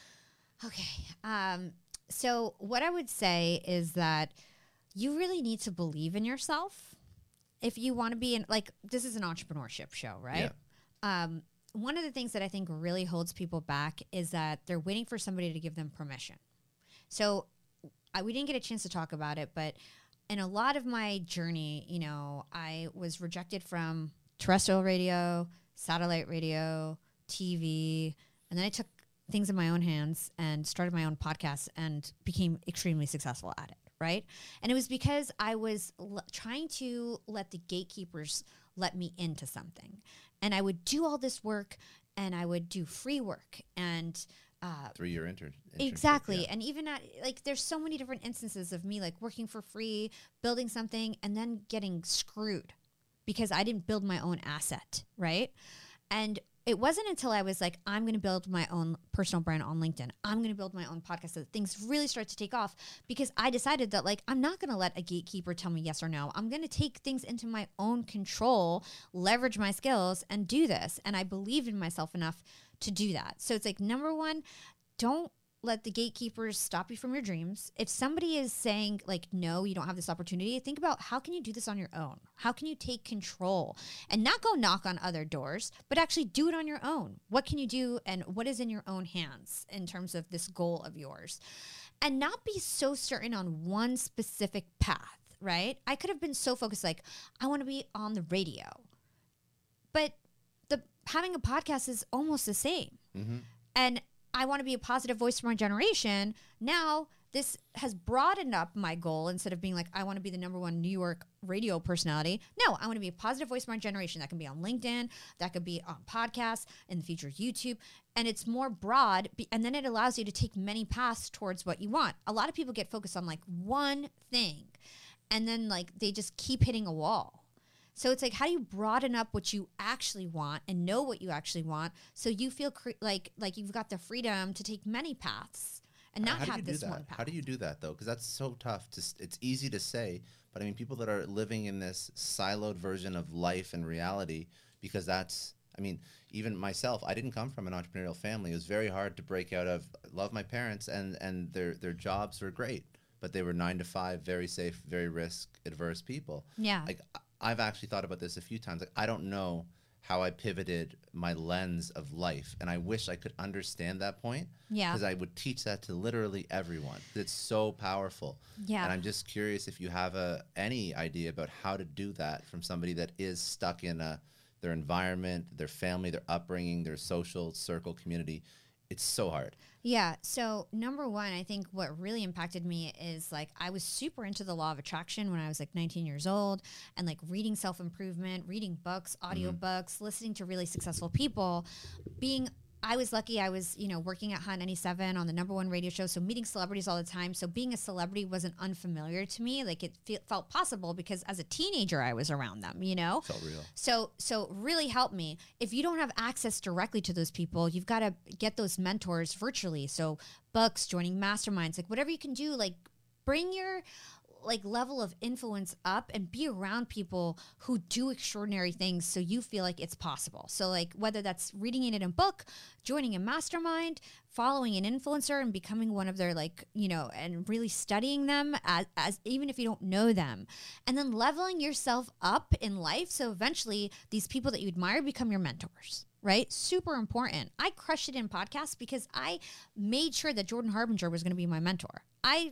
Okay. So what I would say is that you really need to believe in yourself if you want to be in, like, this is an entrepreneurship show, right? One of the things that I think really holds people back is that they're waiting for somebody to give them permission. So we didn't get a chance to talk about it, but in a lot of my journey, you know, I was rejected from terrestrial radio, satellite radio, TV, and then I took things in my own hands and started my own podcast and became extremely successful at it, right? And it was because I was trying to let the gatekeepers let me into something. And I would do all this work and I would do free work and 3-year internship. exactly. Yeah. And even at, like, there's so many different instances of me like working for free, building something, and then getting screwed because I didn't build my own asset, right? And it wasn't until I was like, I'm going to build my own personal brand on LinkedIn. I'm going to build my own podcast that things really start to take off, because I decided that like, I'm not going to let a gatekeeper tell me yes or no. I'm going to take things into my own control, leverage my skills, and do this. And I believed in myself enough to do that. So it's like, number one, don't let the gatekeepers stop you from your dreams. If somebody is saying like, no, you don't have this opportunity, think about how can you do this on your own? How can you take control and not go knock on other doors, but actually do it on your own? What can you do and what is in your own hands in terms of this goal of yours? And not be so certain on one specific path, right? I could have been so focused, like, I want to be on the radio, but having a podcast is almost the same. Mm-hmm. And I want to be a positive voice for my generation. Now, this has broadened up my goal. Instead of being like, I want to be the #1 New York radio personality. No, I want to be a positive voice for my generation. That can be on LinkedIn. That could be on podcasts, in the future, YouTube. And it's more broad. And then it allows you to take many paths towards what you want. A lot of people get focused on like one thing. And then like they just keep hitting a wall. So it's like, how do you broaden up what you actually want and know what you actually want, so you feel like you've got the freedom to take many paths and not have this one path? How do you do that though? Because that's so tough. It's easy to say, but I mean, people that are living in this siloed version of life and reality, because that's, I mean, even myself, I didn't come from an entrepreneurial family. It was very hard to break out of. I love my parents, and their jobs were great, but they were 9 to 5, very safe, very risk adverse people. Yeah. Like, I've actually thought about this a few times. Like, I don't know how I pivoted my lens of life, and I wish I could understand that point. Yeah. Because I would teach that to literally everyone. It's so powerful. Yeah. And I'm just curious if you have any idea about how to do that from somebody that is stuck in their environment, their family, their upbringing, their social circle, community. It's so hard. Yeah. So number one, I think what really impacted me is like, I was super into the law of attraction when I was like 19 years old, and like reading self-improvement, reading books, audiobooks, listening to really successful people, I was lucky. I was, working at Hot 97 on the #1 radio show. So meeting celebrities all the time. So being a celebrity wasn't unfamiliar to me. Like it felt possible because as a teenager, I was around them, Felt real. So really helped me. If you don't have access directly to those people, you've got to get those mentors virtually. So books, joining masterminds, like whatever you can do, like bring your like level of influence up and be around people who do extraordinary things so you feel like it's possible. So like whether that's reading it in a book, joining a mastermind, following an influencer and becoming one of their and really studying them as even if you don't know them, and then leveling yourself up in life. So eventually these people that you admire become your mentors. Right? Super important. I crushed it in podcasts because I made sure that Jordan Harbinger was going to be my mentor. I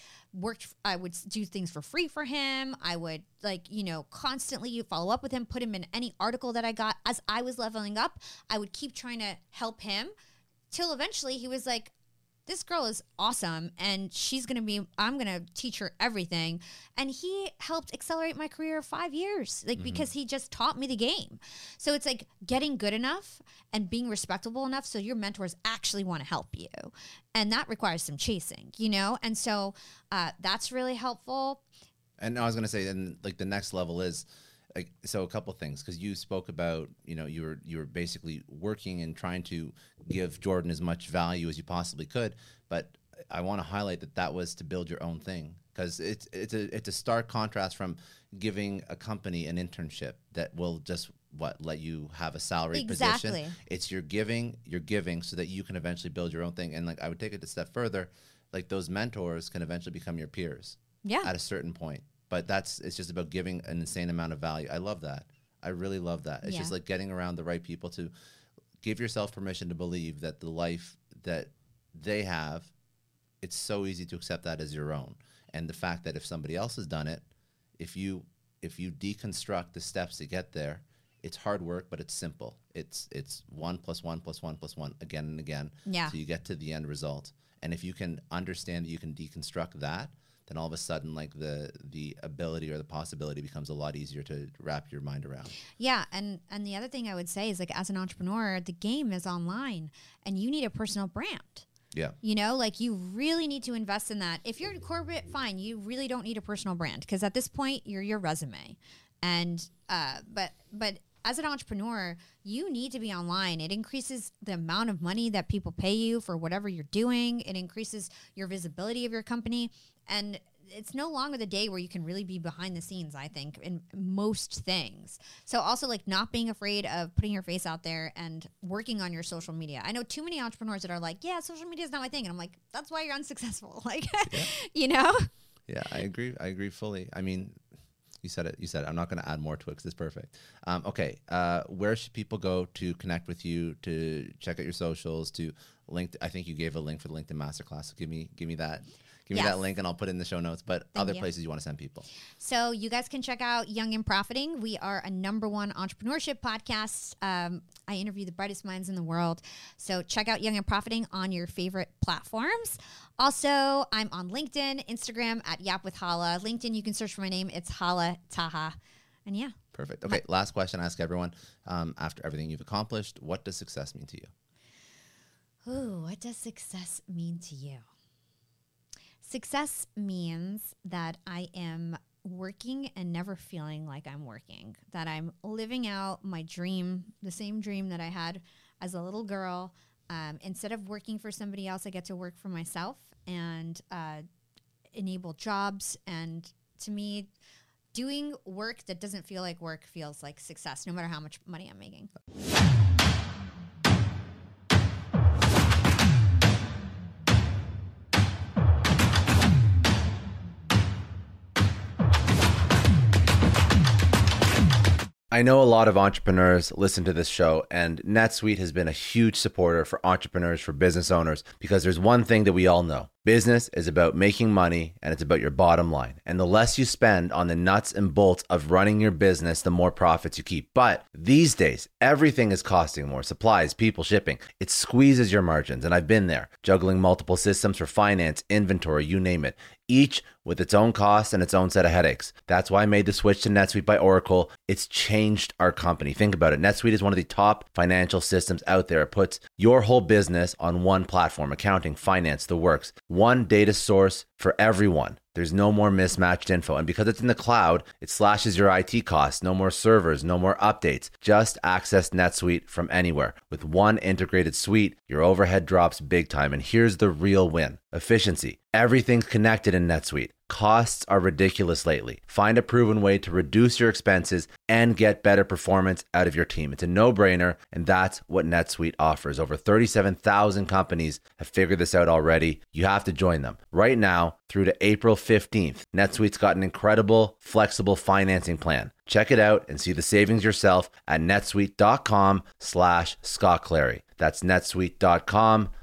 would do things for free for him. I would constantly follow up with him, put him in any article that I got. As I was leveling up, I would keep trying to help him till eventually he was like, this girl is awesome and I'm going to teach her everything. And he helped accelerate my career 5 years, because he just taught me the game. So it's like getting good enough and being respectable enough so your mentors actually want to help you. And that requires some chasing, And so that's really helpful. And I was going to say, and the next level is, so a couple things, because you spoke about, you were basically working and trying to give Jordan as much value as you possibly could. But I want to highlight that was to build your own thing, because it's a stark contrast from giving a company an internship that will just let you have a salary position. It's you're giving so that you can eventually build your own thing. And I would take it a step further, those mentors can eventually become your peers. Yeah. At a certain point. But it's just about giving an insane amount of value. I love that. I really love that. It's just getting around the right people to give yourself permission to believe that the life that they have, it's so easy to accept that as your own. And the fact that if somebody else has done it, if you deconstruct the steps to get there, it's hard work, but it's simple. It's 1 + 1 + 1 + 1 again and again. Yeah. So you get to the end result. And if you can understand that you can deconstruct that, then all of a sudden, the ability or the possibility becomes a lot easier to wrap your mind around. Yeah, and the other thing I would say is, as an entrepreneur, the game is online, and you need a personal brand. Yeah. You really need to invest in that. If you're in corporate, fine, you really don't need a personal brand, because at this point, you're your resume. And but as an entrepreneur, you need to be online. It increases the amount of money that people pay you for whatever you're doing. It increases your visibility of your company. And it's no longer the day where you can really be behind the scenes, I think, in most things. So also not being afraid of putting your face out there and working on your social media. I know too many entrepreneurs that are like, yeah, social media is not my thing. And I'm like, that's why you're unsuccessful. Yeah, I agree. I agree fully. I mean, you said it. I'm not going to add more to it because it's perfect. Okay. Where should people go to connect with you, to check out your socials, to link? I think you gave a link for the LinkedIn Masterclass. So give me that. Give me that link and I'll put it in the show notes. But other places you want to send people. So you guys can check out Young and Profiting. We are a #1 entrepreneurship podcast. I interview the brightest minds in the world. So check out Young and Profiting on your favorite platforms. Also, I'm on LinkedIn, Instagram at Yap with Hala. LinkedIn, you can search for my name. It's Hala Taha. And yeah. Perfect. Okay, last question I ask everyone. After everything you've accomplished, what does success mean to you? Ooh, what does success mean to you? Success means that I am working and never feeling like I'm working, that I'm living out my dream, the same dream that I had as a little girl. Instead of working for somebody else, I get to work for myself and enable jobs. And to me, doing work that doesn't feel like work feels like success, no matter how much money I'm making. I know a lot of entrepreneurs listen to this show, and NetSuite has been a huge supporter for entrepreneurs, for business owners, because there's one thing that we all know. Business is about making money, and it's about your bottom line. And the less you spend on the nuts and bolts of running your business, the more profits you keep. But these days, everything is costing more. Supplies, people, shipping. It squeezes your margins, and I've been there, juggling multiple systems for finance, inventory, you name it, each with its own costs and its own set of headaches. That's why I made the switch to NetSuite by Oracle. It's changed our company. Think about it. NetSuite is one of the top financial systems out there. It puts your whole business on one platform, accounting, finance, the works. One data source for everyone. There's no more mismatched info. And because it's in the cloud, it slashes your IT costs. No more servers, no more updates. Just access NetSuite from anywhere. With one integrated suite, your overhead drops big time. And here's the real win. Efficiency. Everything's connected in NetSuite. Costs are ridiculous lately. Find a proven way to reduce your expenses and get better performance out of your team. It's a no-brainer, and that's what NetSuite offers. Over 37,000 companies have figured this out already. You have to join them. Right now, through to April 15th, NetSuite's got an incredible, flexible financing plan. Check it out and see the savings yourself at netsuite.com/Scott Clary. That's netsuite.com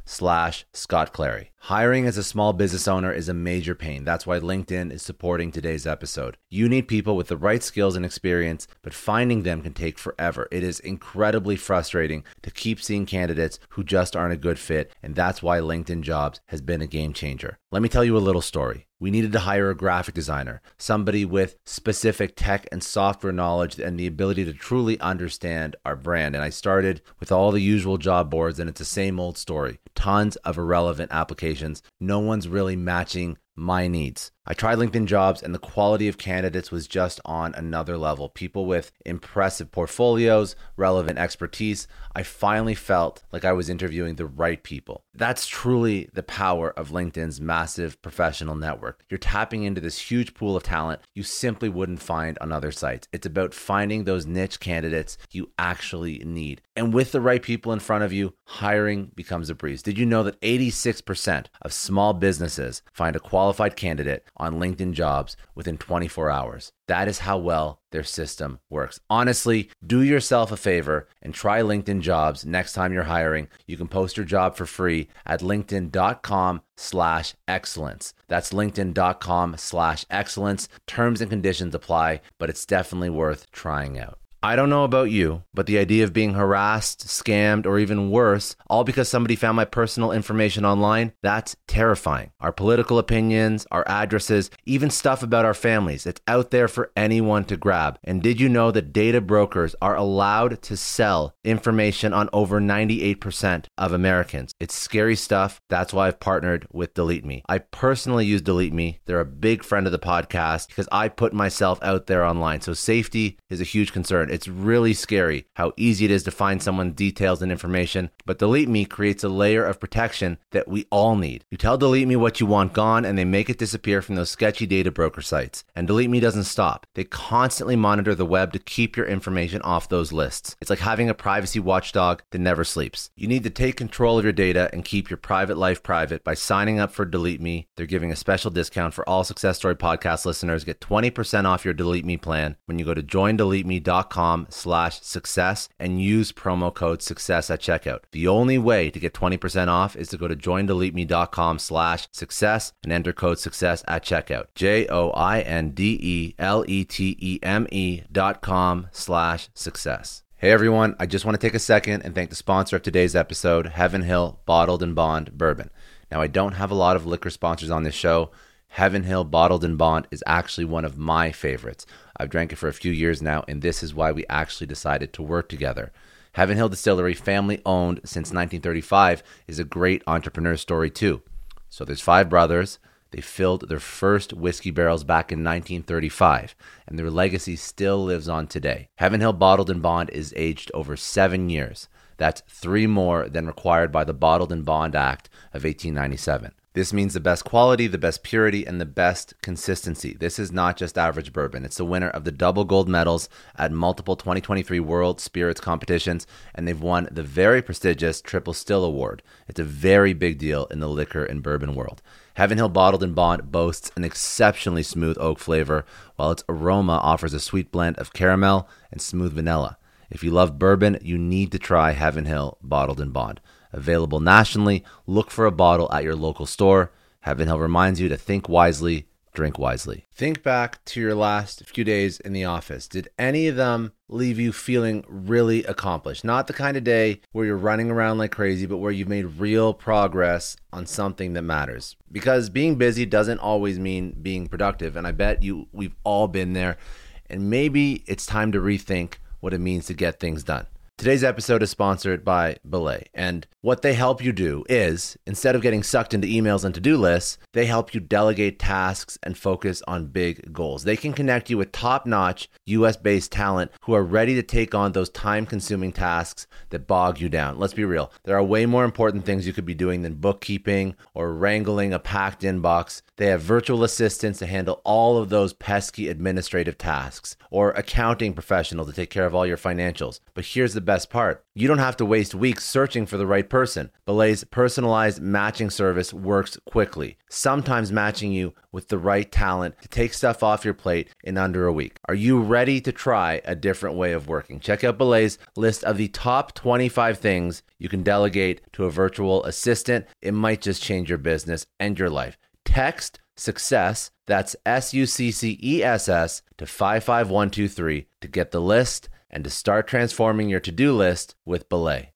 LinkedIn.com/Scott Clary. Hiring as a small business owner is a major pain. That's why LinkedIn is supporting today's episode. You need people with the right skills and experience, but finding them can take forever. It is incredibly frustrating to keep seeing candidates who just aren't a good fit, and that's why LinkedIn Jobs has been a game changer. Let me tell you a little story. We needed to hire a graphic designer, somebody with specific tech and software knowledge and the ability to truly understand our brand. And I started with all the usual job boards, and it's the same old story. Tons of irrelevant applications. No one's really matching my needs. I tried LinkedIn Jobs and the quality of candidates was just on another level. People with impressive portfolios, relevant expertise. I finally felt like I was interviewing the right people. That's truly the power of LinkedIn's massive professional network. You're tapping into this huge pool of talent you simply wouldn't find on other sites. It's about finding those niche candidates you actually need. And with the right people in front of you, hiring becomes a breeze. Did you know that 86% of small businesses find a qualified candidate on LinkedIn Jobs within 24 hours? That is how well their system works. Honestly, do yourself a favor and try LinkedIn Jobs next time you're hiring. You can post your job for free at linkedin.com/excellence. That's linkedin.com/excellence. Terms and conditions apply, but it's definitely worth trying out. I don't know about you, but the idea of being harassed, scammed, or even worse, all because somebody found my personal information online, that's terrifying. Our political opinions, our addresses, even stuff about our families, it's out there for anyone to grab. And did you know that data brokers are allowed to sell information on over 98% of Americans? It's scary stuff. That's why I've partnered with Delete Me. I personally use Delete Me. They're a big friend of the podcast because I put myself out there online. So safety is a huge concern. It's really scary how easy it is to find someone's details and information, but Delete Me creates a layer of protection that we all need. You tell Delete Me what you want gone, and they make it disappear from those sketchy data broker sites. And Delete Me doesn't stop. They constantly monitor the web to keep your information off those lists. It's like having a privacy watchdog that never sleeps. You need to take control of your data and keep your private life private by signing up for Delete Me. They're giving a special discount for all Success Story podcast listeners. Get 20% off your Delete Me plan when you go to joindeleteme.com/success and use promo code success at checkout. The only way to get 20% off is to go to joindeleteme.com/success and enter code success at checkout. joindeleteme.com/success. Hey everyone, I just want to take a second and thank the sponsor of today's episode, Heaven Hill Bottled and Bond Bourbon. Now, I don't have a lot of liquor sponsors on this show. Heaven Hill Bottled and Bond is actually one of my favorites. I've drank it for a few years now, and this is why we actually decided to work together. Heaven Hill Distillery, family owned since 1935, is a great entrepreneur story too. So there's 5 brothers. They filled their first whiskey barrels back in 1935, and their legacy still lives on today. Heaven Hill Bottled and Bond is aged over 7 years. That's 3 more than required by the Bottled and Bond Act of 1897. This means the best quality, the best purity, and the best consistency. This is not just average bourbon. It's the winner of the double gold medals at multiple 2023 World Spirits competitions, and they've won the very prestigious Triple Still Award. It's a very big deal in the liquor and bourbon world. Heaven Hill Bottled and Bond boasts an exceptionally smooth oak flavor, while its aroma offers a sweet blend of caramel and smooth vanilla. If you love bourbon, you need to try Heaven Hill Bottled and Bond. Available nationally, look for a bottle at your local store. Heaven Hill reminds you to think wisely, drink wisely. Think back to your last few days in the office. Did any of them leave you feeling really accomplished? Not the kind of day where you're running around like crazy, but where you've made real progress on something that matters. Because being busy doesn't always mean being productive, and I bet we've all been there. And maybe it's time to rethink what it means to get things done. Today's episode is sponsored by Belay, and what they help you do is, instead of getting sucked into emails and to-do lists, they help you delegate tasks and focus on big goals. They can connect you with top-notch US-based talent who are ready to take on those time-consuming tasks that bog you down. Let's be real. There are way more important things you could be doing than bookkeeping or wrangling a packed inbox. They have virtual assistants to handle all of those pesky administrative tasks, or accounting professionals to take care of all your financials. But here's the best part. You don't have to waste weeks searching for the right person. Belay's personalized matching service works quickly, sometimes matching you with the right talent to take stuff off your plate in under a week. Are you ready to try a different way of working? Check out Belay's list of the top 25 things you can delegate to a virtual assistant. It might just change your business and your life. Text SUCCESS, that's SUCCESS, to 55123 to get the list and to start transforming your to-do list with Belay.